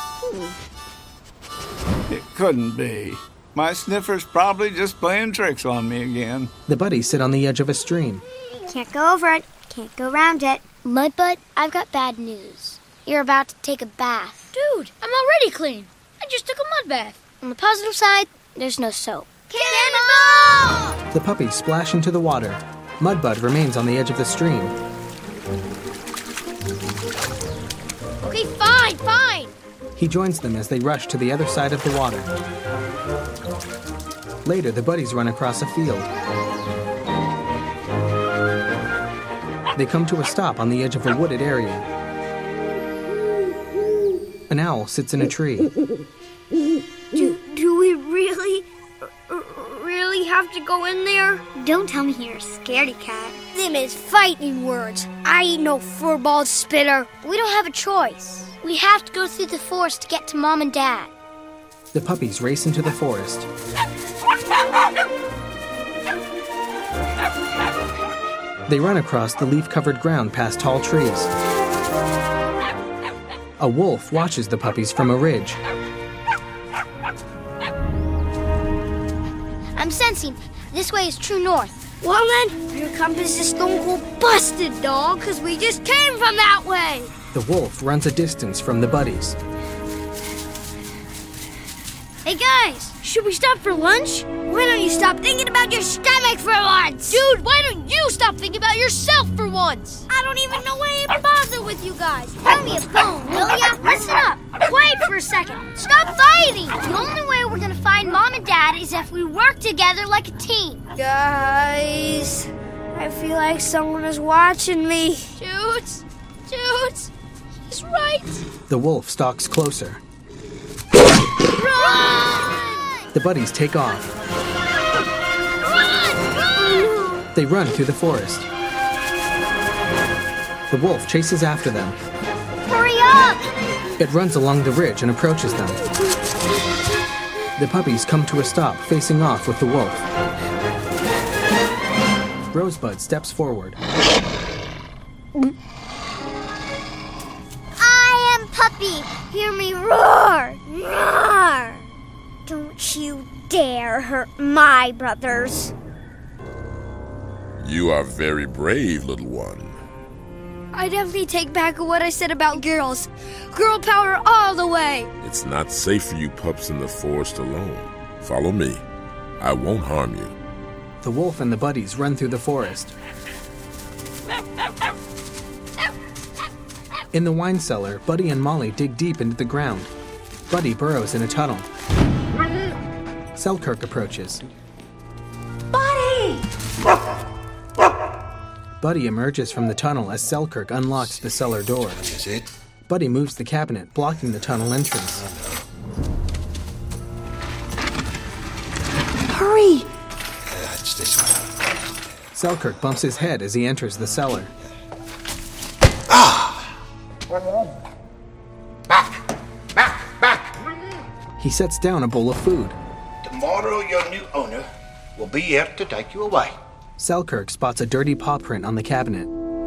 It couldn't be. My Sniffer's probably just playing tricks on me again. The buddies sit on the edge of a stream. Can't go over it. Can't go around it. Mudbutt, I've got bad news. You're about to take a bath. Dude, I'm already clean. I just took a mud bath. On the positive side, there's no soap. Cannonball! The puppies splash into the water. Mudbud remains on the edge of the stream. Okay, fine. He joins them as they rush to the other side of the water. Later, the buddies run across a field. They come to a stop on the edge of a wooded area. An owl sits in a tree. Do we really have to go in there? Don't tell me you're a scaredy cat. Them is fighting words. I ain't no furball spitter. We don't have a choice. We have to go through the forest to get to Mom and Dad. The puppies race into the forest. They run across the leaf-covered ground past tall trees. A wolf watches the puppies from a ridge. I'm sensing this way is true north. Well then, your compass is stone cold busted, dog, because we just came from that way. The wolf runs a distance from the buddies. Hey guys, should we stop for lunch? Why don't you stop thinking about your stomach for once? Dude, why don't you stop thinking about yourself for once? I don't even know why I even bother with you guys. Throw me a bone, will ya? Listen up. Quiet for a second. Stop fighting. The only way we're gonna find Mom and Dad is if we work together like a team. Guys, I feel like someone is watching me. Toots, he's right. The wolf stalks closer. Run! The buddies take off. Run! They run through the forest. The wolf chases after them. Hurry up! It runs along the ridge and approaches them. The puppies come to a stop, facing off with the wolf. Rosebud steps forward. I am Puppy. Hear me roar! Roar! Don't you dare hurt my brothers. You are very brave, little one. I definitely take back what I said about girls. Girl power all the way. It's not safe for you pups in the forest alone. Follow me. I won't harm you. The wolf and the buddies run through the forest. In the wine cellar, Buddy and Molly dig deep into the ground. Buddy burrows in a tunnel. Selkirk approaches. Buddy! Buddy emerges from the tunnel as Selkirk unlocks the cellar door. Is it? Buddy moves the cabinet, blocking the tunnel entrance. Hurry! It's this way. Selkirk bumps his head as he enters the cellar. Back! He sets down a bowl of food. Tomorrow your new owner will be here to take you away. Selkirk spots a dirty paw print on the cabinet.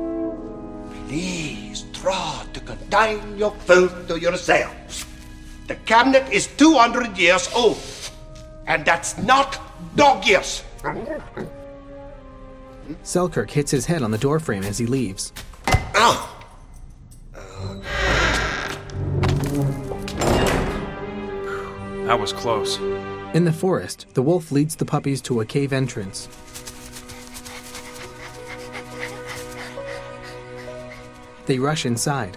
Please try to contain your food to yourselves. The cabinet is 200 years old, and that's not dog years. Selkirk hits his head on the doorframe as he leaves. That was close. In the forest, the wolf leads the puppies to a cave entrance. They rush inside.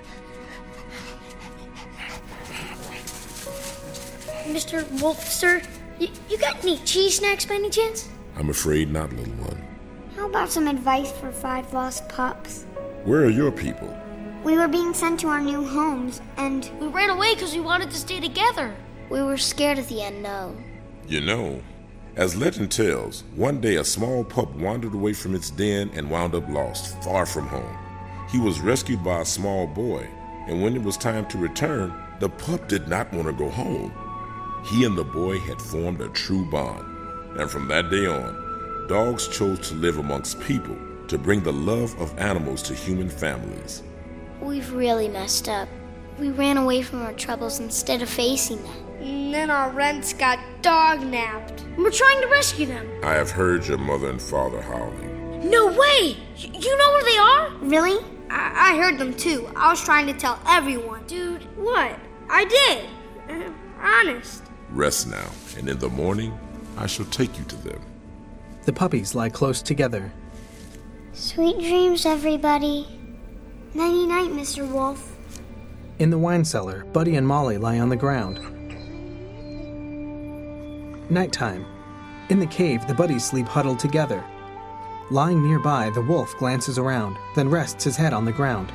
Mr. Wolf, sir, you got any cheese snacks by any chance? I'm afraid not, little one. How about some advice for 5 lost pups? Where are your people? We were being sent to our new homes, and we ran away because we wanted to stay together. We were scared of the unknown. You know, as legend tells, one day a small pup wandered away from its den and wound up lost, far from home. He was rescued by a small boy, and when it was time to return, the pup did not want to go home. He and the boy had formed a true bond, and from that day on, dogs chose to live amongst people to bring the love of animals to human families. We've really messed up. We ran away from our troubles instead of facing them. And then our rents got dog-napped. We're trying to rescue them. I have heard your mother and father howling. No way! You know where they are? Really? I heard them too. I was trying to tell everyone. Dude, what? I did. Honest. Rest now, and in the morning, I shall take you to them. The puppies lie close together. Sweet dreams, everybody. Nighty-night, Mr. Wolf. In the wine cellar, Buddy and Molly lie on the ground. Nighttime. In the cave, the buddies sleep huddled together. Lying nearby, the wolf glances around, then rests his head on the ground.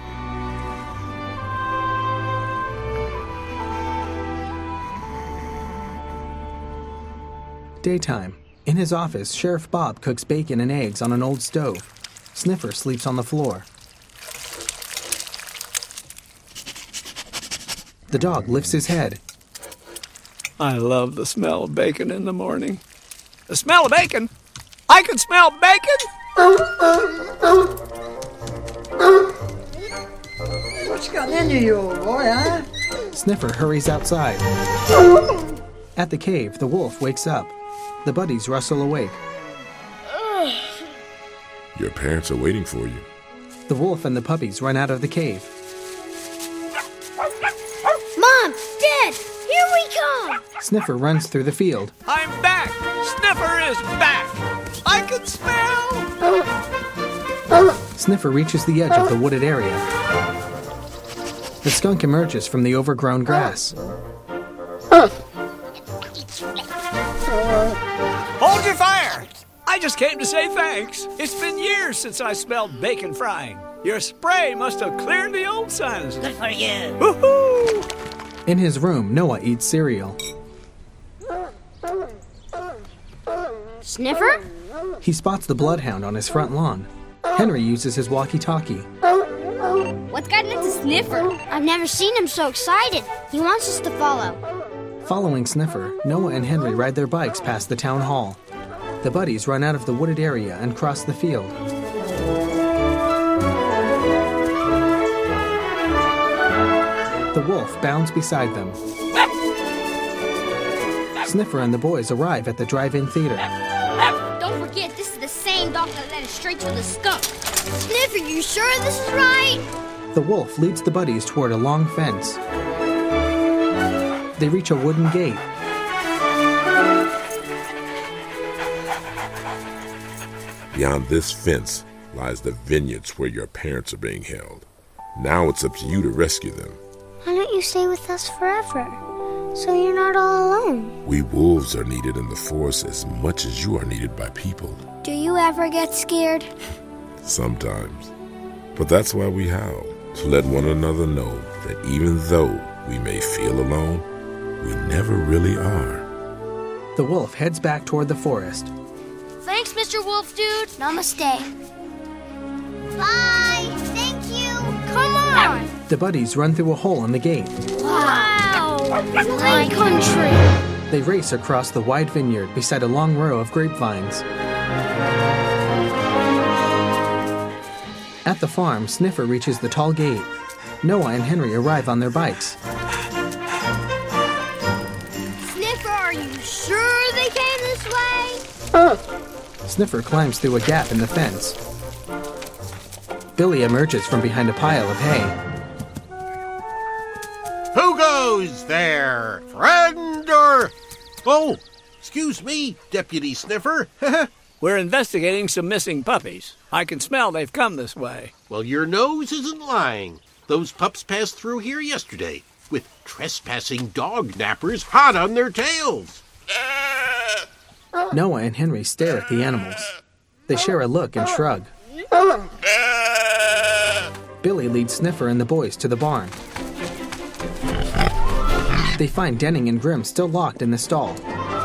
Daytime. In his office, Sheriff Bob cooks bacon and eggs on an old stove. Sniffer sleeps on the floor. The dog lifts his head. I love the smell of bacon in the morning. The smell of bacon? I can smell bacon? What's gotten into you, old boy, huh? Sniffer hurries outside. At the cave, the wolf wakes up. The buddies rustle awake. Your parents are waiting for you. The wolf and the puppies run out of the cave. Mom! Dad! Here we come! Sniffer runs through the field. I'm back! Sniffer is back! I can smell! Sniffer reaches the edge of the wooded area. The skunk emerges from the overgrown grass. Hold your fire! I just came to say thanks. It's been years since I smelled bacon frying. Your spray must have cleared the old sinuses. Good for you. Woohoo! In his room, Noah eats cereal. Sniffer? He spots the bloodhound on his front lawn. Henry uses his walkie-talkie. What's gotten into Sniffer? I've never seen him so excited. He wants us to follow. Following Sniffer, Noah and Henry ride their bikes past the town hall. The buddies run out of the wooded area and cross the field. The wolf bounds beside them. Sniffer and the boys arrive at the drive-in theater. Don't forget, this is the same dog that led us straight to the skunk. Sniffer, you sure this is right? The wolf leads the buddies toward a long fence. They reach a wooden gate. Beyond this fence lies the vineyards where your parents are being held. Now it's up to you to rescue them. Why don't you stay with us forever, so you're not all alone? We wolves are needed in the forest as much as you are needed by people. Do you ever get scared? Sometimes. But that's why we howl, to let one another know that even though we may feel alone, we never really are. The wolf heads back toward the forest. Thanks, Mr. Wolf Dude. Namaste. Bye. Thank you. Come on. The buddies run through a hole in the gate. Wow. Wine country. They race across the wide vineyard beside a long row of grapevines. At the farm, Sniffer reaches the tall gate. Noah and Henry arrive on their bikes. Sniffer, are you sure they came this way? Sniffer climbs through a gap in the fence. Billy emerges from behind a pile of hay. Who goes there? Friend or... Oh, excuse me, Deputy Sniffer. We're investigating some missing puppies. I can smell they've come this way. Well, your nose isn't lying. Those pups passed through here yesterday with trespassing dog nappers hot on their tails. Noah and Henry stare at the animals. They share a look and shrug. Billy leads Sniffer and the boys to the barn. They find Denning and Grim still locked in the stall.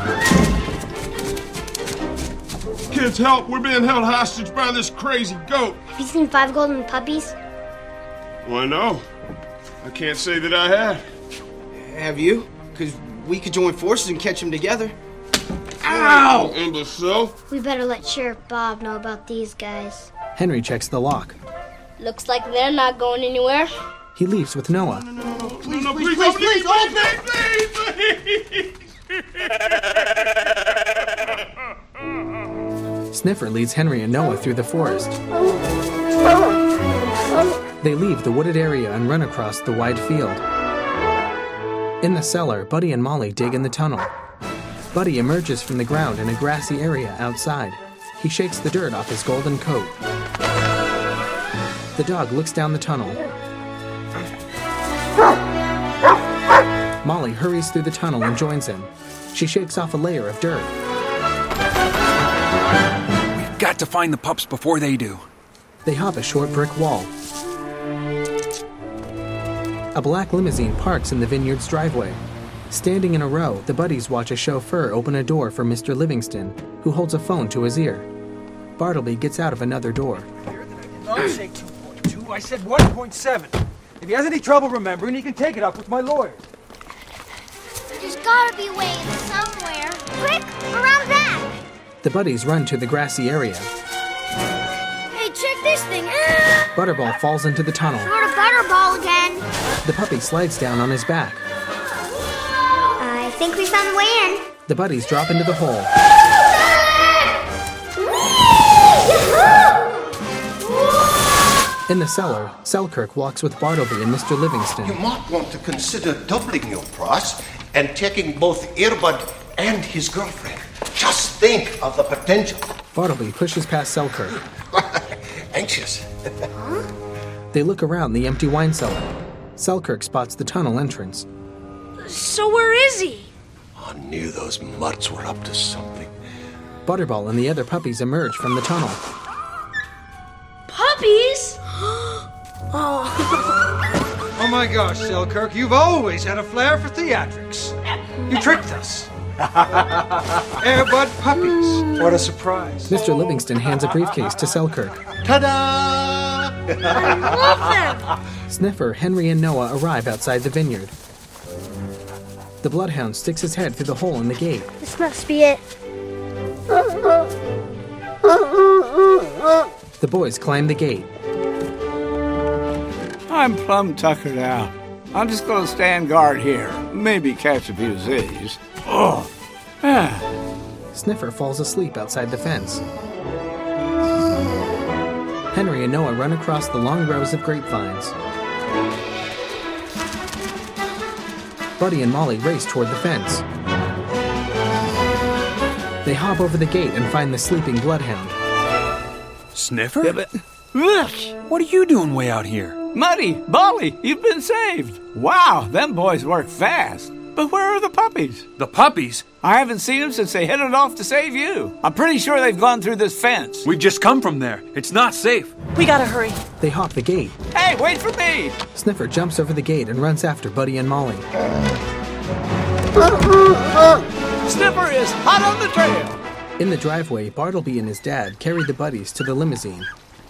Kids, help! We're being held hostage by this crazy goat. Have you seen 5 golden puppies? Well, no. I can't say that I have. Have you? Because we could join forces and catch them together. Ow! Imbecile! We better let Sheriff Bob know about these guys. Henry checks the lock. Looks like they're not going anywhere. He leaves with Noah. Please, Sniffer leads Henry and Noah through the forest. They leave the wooded area and run across the wide field. In the cellar, Buddy and Molly dig in the tunnel. Buddy emerges from the ground in a grassy area outside. He shakes the dirt off his golden coat. The dog looks down the tunnel. Molly hurries through the tunnel and joins him. She shakes off a layer of dirt. We got to find the pups before they do. They hop a short brick wall. A black limousine parks in the vineyard's driveway. Standing in a row, the buddies watch a chauffeur open a door for Mr. Livingston, who holds a phone to his ear. Bartleby gets out of another door. Don't say 2.2, I said 1.7. If he has any trouble remembering, he can take it up with my lawyer. There's gotta be a way in somewhere. Quick, around back! The buddies run to the grassy area. Hey, check this thing. Butterball falls into the tunnel. Not a Butterball again. The puppy slides down on his back. I think we found the way in. The buddies drop into the hole. In the cellar, Selkirk walks with Bartleby and Mr. Livingston. You might want to consider doubling your price and taking both Earbud and his girlfriend. Just think of the potential. Bartleby pushes past Selkirk. Anxious. They look around the empty wine cellar. Selkirk spots the tunnel entrance. So where is he? I knew those mutts were up to something. Butterball and the other puppies emerge from the tunnel. Puppies? Oh my gosh, Selkirk, you've always had a flair for theatrics. You tricked us. Airbud puppies. What a surprise. Mr. Livingston hands a briefcase to Selkirk. Ta-da! I love them. Sniffer, Henry, and Noah arrive outside the vineyard. The bloodhound sticks his head through the hole in the gate. This must be it. The boys climb the gate. I'm plumb tuckered out. I'm just going to stand guard here. Maybe catch a few Z's. Oh. Sniffer falls asleep outside the fence. Henry and Noah run across the long rows of grapevines. Buddy and Molly race toward the fence. They hop over the gate and find the sleeping bloodhound. Sniffer? Yeah, but... What are you doing way out here? Muddy, Bolly, you've been saved. Wow, them boys work fast. But where are the puppies? The puppies? I haven't seen them since they headed off to save you. I'm pretty sure they've gone through this fence. We just come from there. It's not safe. We gotta hurry. They hop the gate. Hey, wait for me! Sniffer jumps over the gate and runs after Buddy and Molly. Sniffer is hot on the trail! In the driveway, Bartleby and his dad carry the buddies to the limousine.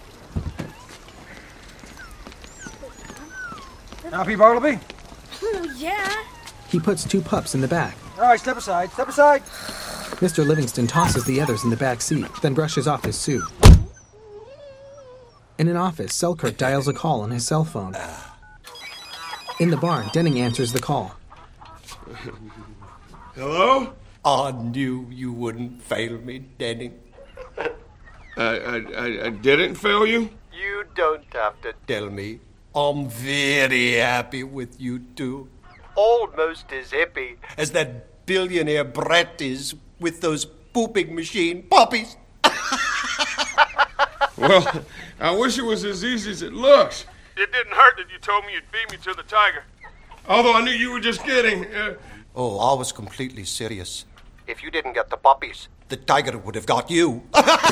Happy, Bartleby? Oh, yeah. He puts two pups in the back. All right, step aside. Step aside. Mr. Livingston tosses the others in the back seat, then brushes off his suit. In an office, Selkirk dials a call on his cell phone. In the barn, Denning answers the call. Hello? I knew you wouldn't fail me, Denning. I didn't fail you? You don't have to tell me. I'm very happy with you two. Almost as happy as that billionaire Brett is with those pooping machine puppies. Well, I wish it was as easy as it looks. It didn't hurt that you told me you'd beat me to the tiger. Although I knew you were just kidding. Oh, I was completely serious. If you didn't get the puppies, the tiger would have got you.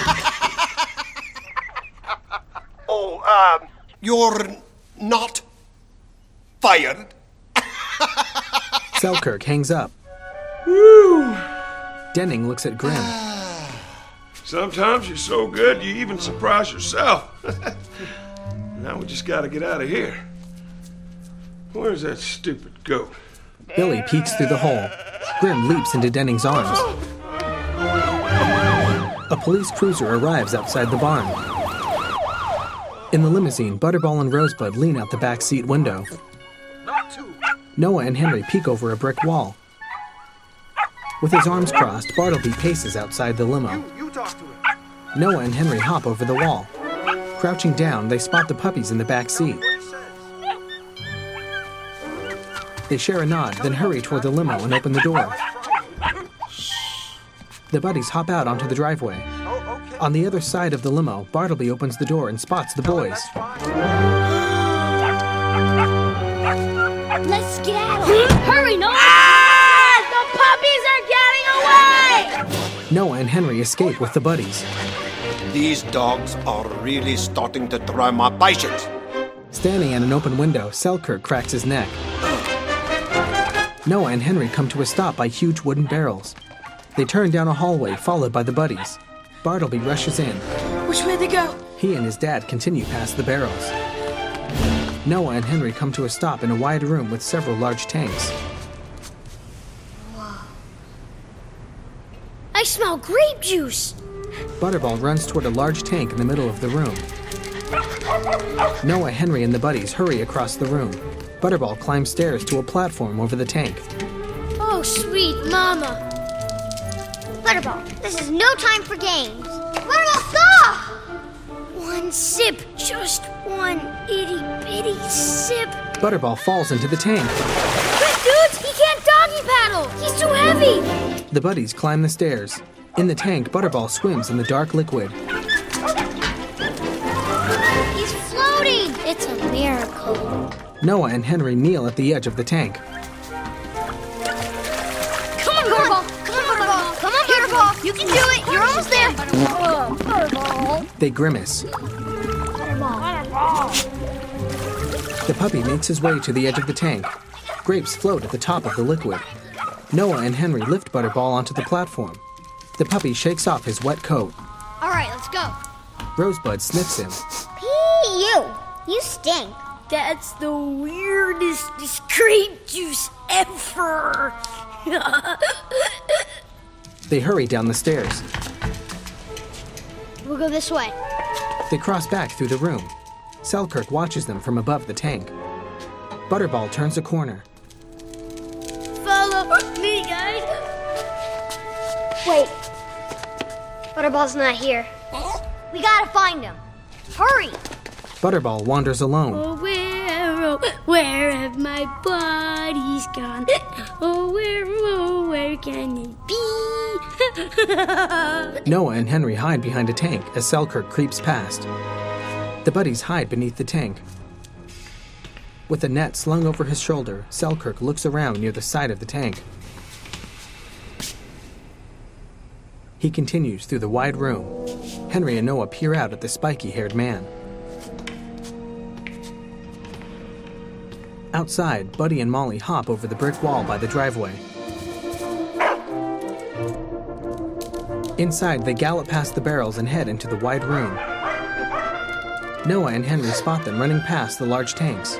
You're not fired. Selkirk hangs up. Woo! Denning looks at Grim. Sometimes you're so good you even surprise yourself. Now we just gotta get out of here. Where's that stupid goat? Billy peeks through the hole. Grim leaps into Denning's arms. A police cruiser arrives outside the barn. In the limousine, Butterball and Rosebud lean out the back seat window. Noah and Henry peek over a brick wall. With his arms crossed, Bartleby paces outside the limo. Noah and Henry hop over the wall. Crouching down, they spot the puppies in the back seat. They share a nod, then hurry toward the limo and open the door. The buddies hop out onto the driveway. On the other side of the limo, Bartleby opens the door and spots the boys. Let's get out of here. Hurry, Noah! Ah! The puppies are getting away! Noah and Henry escape with the buddies. These dogs are really starting to try my patience. Standing at an open window, Selkirk cracks his neck. Noah and Henry come to a stop by huge wooden barrels. They turn down a hallway, followed by the buddies. Bartleby rushes in. Which way they go? He and his dad continue past the barrels. Noah and Henry come to a stop in a wide room with several large tanks. I smell grape juice. Butterball runs toward a large tank in the middle of the room. Noah, Henry, and the buddies hurry across the room. Butterball climbs stairs to a platform over the tank. Oh, sweet mama. Butterball, this is no time for games. Butterball, stop! One sip, just one itty-bitty sip. Butterball falls into the tank. Quick, dudes! He can't doggy paddle! He's too heavy! The buddies climb the stairs. In the tank, Butterball swims in the dark liquid. He's floating! It's a miracle. Noah and Henry kneel at the edge of the tank. Come on, Butterball! Come on, Butterball! Come on, Butterball! You can do it! You're almost there! Butterball! They grimace. The puppy makes his way to the edge of the tank. Grapes float at the top of the liquid. Noah and Henry lift Butterball onto the platform. The puppy shakes off his wet coat. All right, let's go. Rosebud sniffs him. Pee, you stink. That's the weirdest grape juice ever. They hurry down the stairs. We'll go this way. They cross back through the room. Selkirk watches them from above the tank. Butterball turns a corner. Follow me, guys. Wait. Butterball's not here. We gotta find him. Hurry! Butterball wanders alone. Oh, where have my buddies gone? Oh, where can it be? Noah and Henry hide behind a tank as Selkirk creeps past. The buddies hide beneath the tank. With a net slung over his shoulder, Selkirk looks around near the side of the tank. He continues through the wide room. Henry and Noah peer out at the spiky-haired man. Outside, Buddy and Molly hop over the brick wall by the driveway. Inside, they gallop past the barrels and head into the wide room. Noah and Henry spot them running past the large tanks.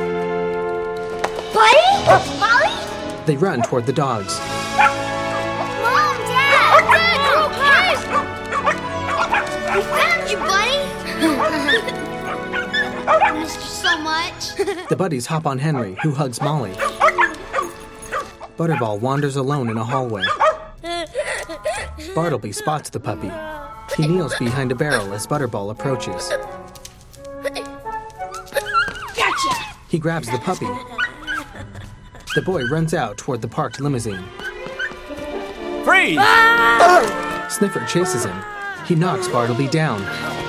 Buddy? Molly? They run toward the dogs. Mom, Dad! Dad, we found you, buddy! I missed you so much. The buddies hop on Henry, who hugs Molly. Butterball wanders alone in a hallway. Bartleby spots the puppy. He kneels behind a barrel as Butterball approaches. Gotcha! He grabs the puppy. The boy runs out toward the parked limousine. Freeze! Sniffer chases him. He knocks Bartleby down.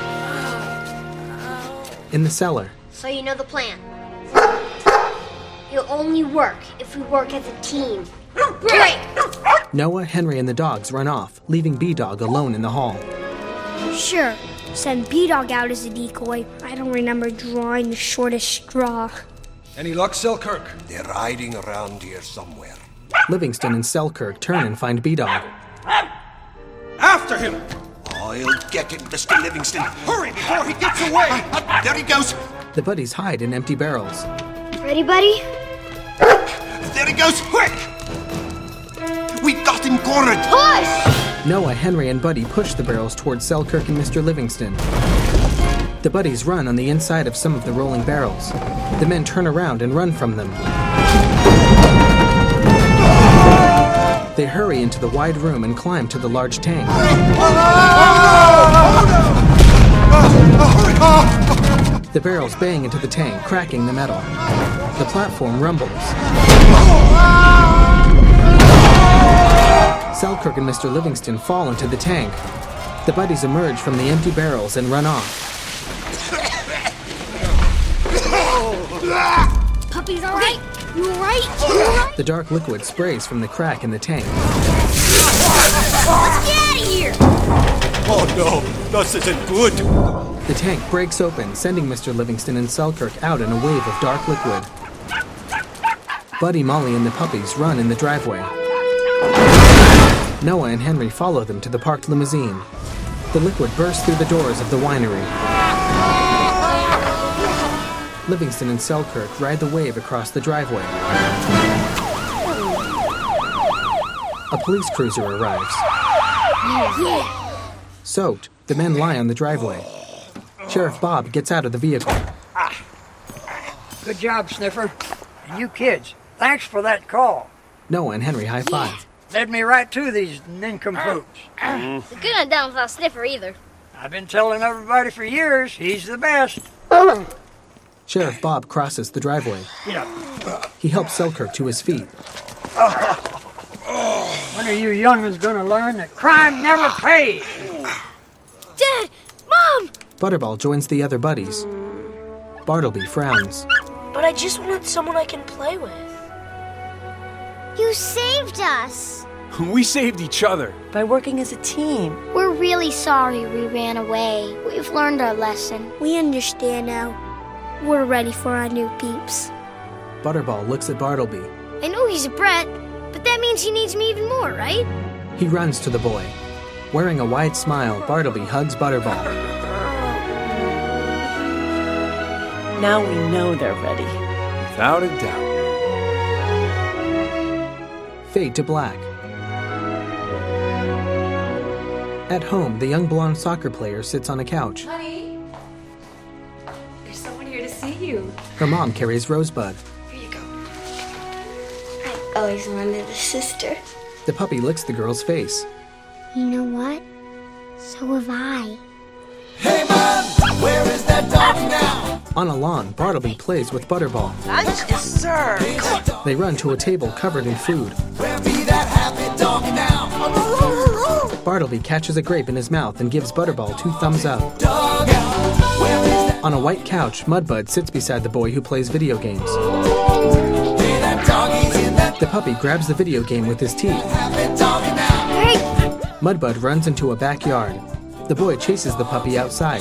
In the cellar, So you know the plan. It'll only work if we work as a team. Great! Noah, Henry, and the dogs run off, leaving B-Dog alone in the hall. Sure, send B-Dog out as a decoy. I don't remember drawing the shortest straw. Any luck, Selkirk? They're hiding around here somewhere. Livingston and Selkirk turn and find B-Dog. After him! I'll get him, Mr. Livingston. Hurry before he gets away! There he goes! The buddies hide in empty barrels. Ready, buddy? There he goes! Quick! We got him cornered! Push! Noah, Henry, and Buddy push the barrels towards Selkirk and Mr. Livingston. The buddies run on the inside of some of the rolling barrels. The men turn around and run from them. They hurry into the wide room and climb to the large tank. The barrels bang into the tank, cracking the metal. The platform rumbles. Selkirk and Mr. Livingston fall into the tank. The buddies emerge from the empty barrels and run off. Puppy's all right? You all right? The dark liquid sprays from the crack in the tank. Let's get out of here! Oh, No, this isn't good. The tank breaks open, sending Mr. Livingston and Selkirk out in a wave of dark liquid. Buddy, Molly, and the puppies run in the driveway. Noah and Henry follow them to the parked limousine. The liquid bursts through the doors of the winery. Livingston and Selkirk ride the wave across the driveway. A police cruiser arrives. Soaked, the men lie on the driveway. Sheriff Bob gets out of the vehicle. Good job, Sniffer. And you kids, thanks for that call. Noah and Henry high-five. Led me right to these nincompoops. We couldn't have done without Sniffer either. I've been telling everybody for years he's the best. Sheriff Bob crosses the driveway. He helps Selkirk to his feet. When are you young'uns gonna learn that crime never pays? Dad! Mom! Butterball joins the other buddies. Bartleby frowns. But I just want someone I can play with. You saved us. We saved each other. By working as a team. We're really sorry we ran away. We've learned our lesson. We understand now. We're ready for our new peeps. Butterball looks at Bartleby. I know he's a brat, but that means he needs me even more, right? He runs to the boy. Wearing a wide smile, Bartleby hugs Butterball. Now we know they're ready. Without a doubt. Fade to black. At home, the young blonde soccer player sits on a couch. Honey, there's someone here to see you. Her mom carries Rosebud. Here you go. I've always wanted a sister. The puppy licks the girl's face. You know what? So have I. Hey man, where is that dog now? On a lawn, Bartleby plays with Butterball. Lunch is served. They run to a table covered in food. Where be that happy dog now? Bartleby catches a grape in his mouth and gives Butterball 2 thumbs up. On a white couch, Mudbud sits beside the boy who plays video games. The puppy grabs the video game with his teeth. Mudbud runs into a backyard. The boy chases the puppy outside.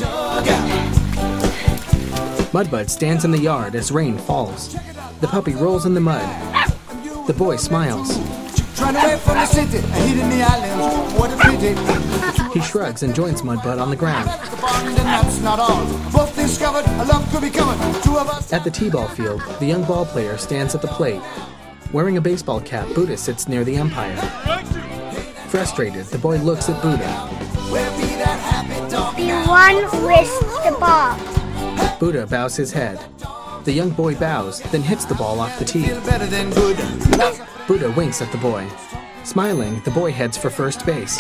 Mudbud stands in the yard as rain falls. The puppy rolls in the mud. The boy smiles. Run away from the city and hid in the islands. What a pity. He shrugs and joins Mudbud on the ground. That's not all. Both discovered a love could be coming. 2 of us. At the t-ball field, the young ball player stands at the plate. Wearing a baseball cap, Buddha sits near the umpire. Frustrated, the boy looks at Buddha. The one with the ball. Buddha bows his head. The young boy bows, then hits the ball off the tee. Buddha winks at the boy. Smiling, the boy heads for first base.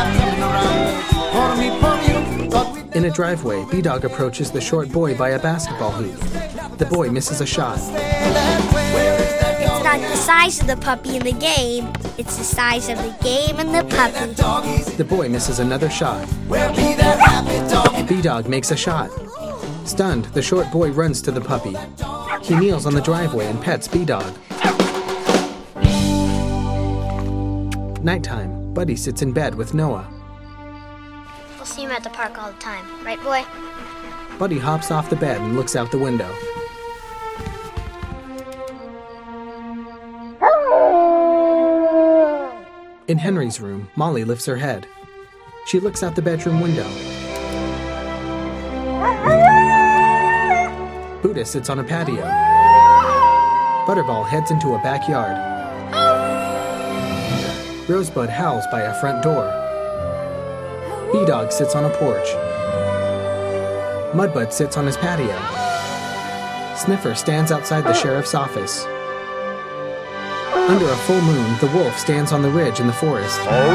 In a driveway, B-Dog approaches the short boy by a basketball hoop. The boy misses a shot. It's not the size of the puppy in the game. It's the size of the game and the puppy. The boy misses another shot. B-Dog makes a shot. Stunned, the short boy runs to the puppy. He kneels on the driveway and pets B-Dog. Nighttime, Buddy sits in bed with Noah. We'll see him at the park all the time, right, boy? Buddy hops off the bed and looks out the window. In Henry's room, Molly lifts her head. She looks out the bedroom window. Buddha sits on a patio. Butterball heads into a backyard. Rosebud howls by a front door. B-Dog sits on a porch. Mudbud sits on his patio. Sniffer stands outside the sheriff's office. Under a full moon, the wolf stands on the ridge in the forest.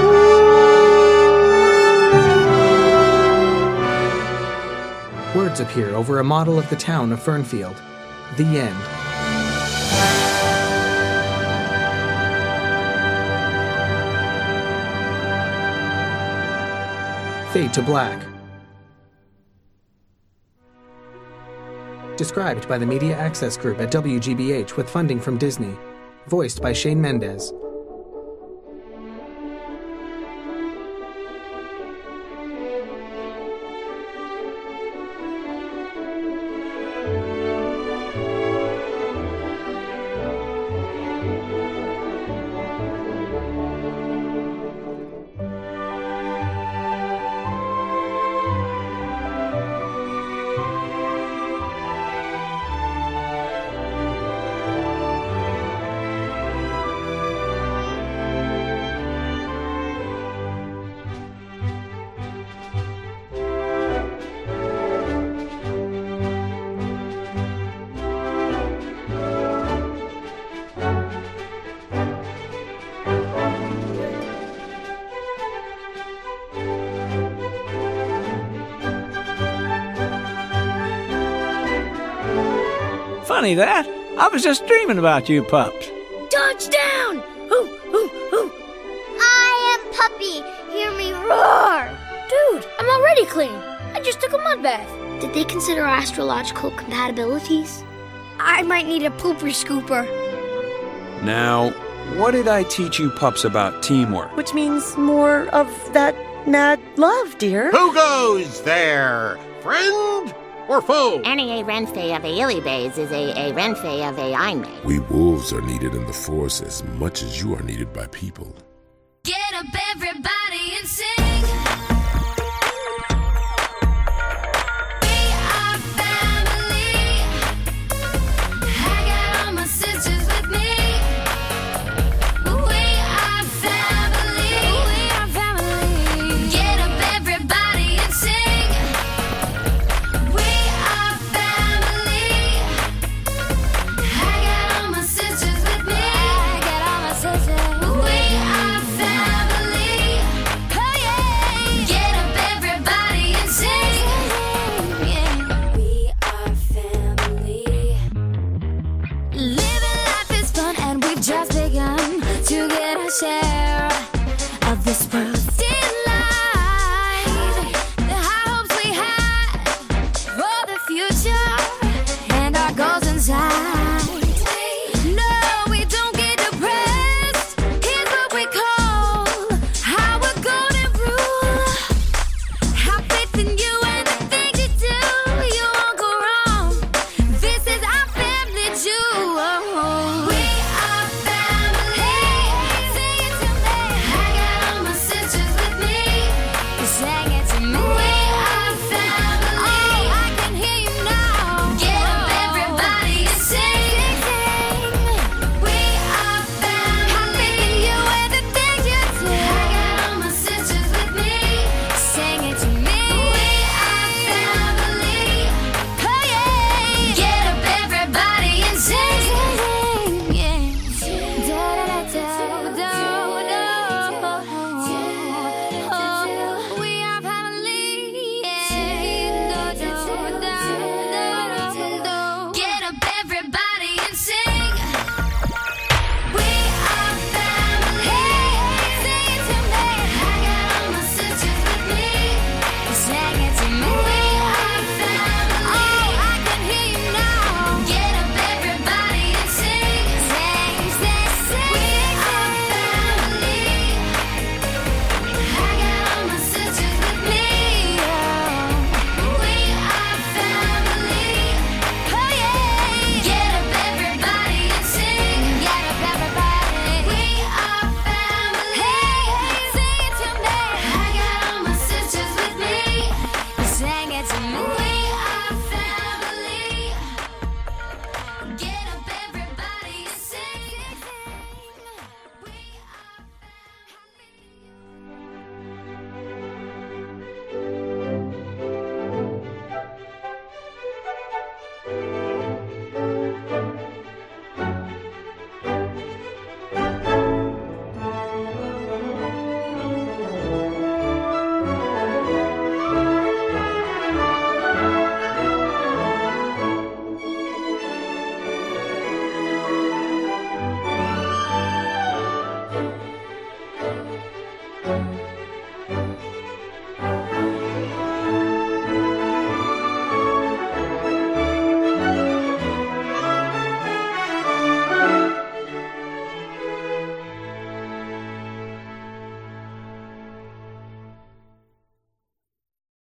Words appear over a model of the town of Fernfield. The end. Fade to black. Described by the Media Access Group at WGBH with funding from Disney. Voiced by Shane Mendez. funny, that. I was just dreaming about you pups. Touchdown! Hoo, hoo, hoo. I am Puppy. Hear me roar. Dude, I'm already clean. I just took a mud bath. Did they consider astrological compatibilities? I might need a pooper scooper. Now, what did I teach you pups about teamwork? Which means more of that mad love, dear. Who goes there? Friend or foe? Any a renfei of a Illybays is a renfei of a Einmei. We wolves are needed in the force as much as you are needed by people. Get up, everybody!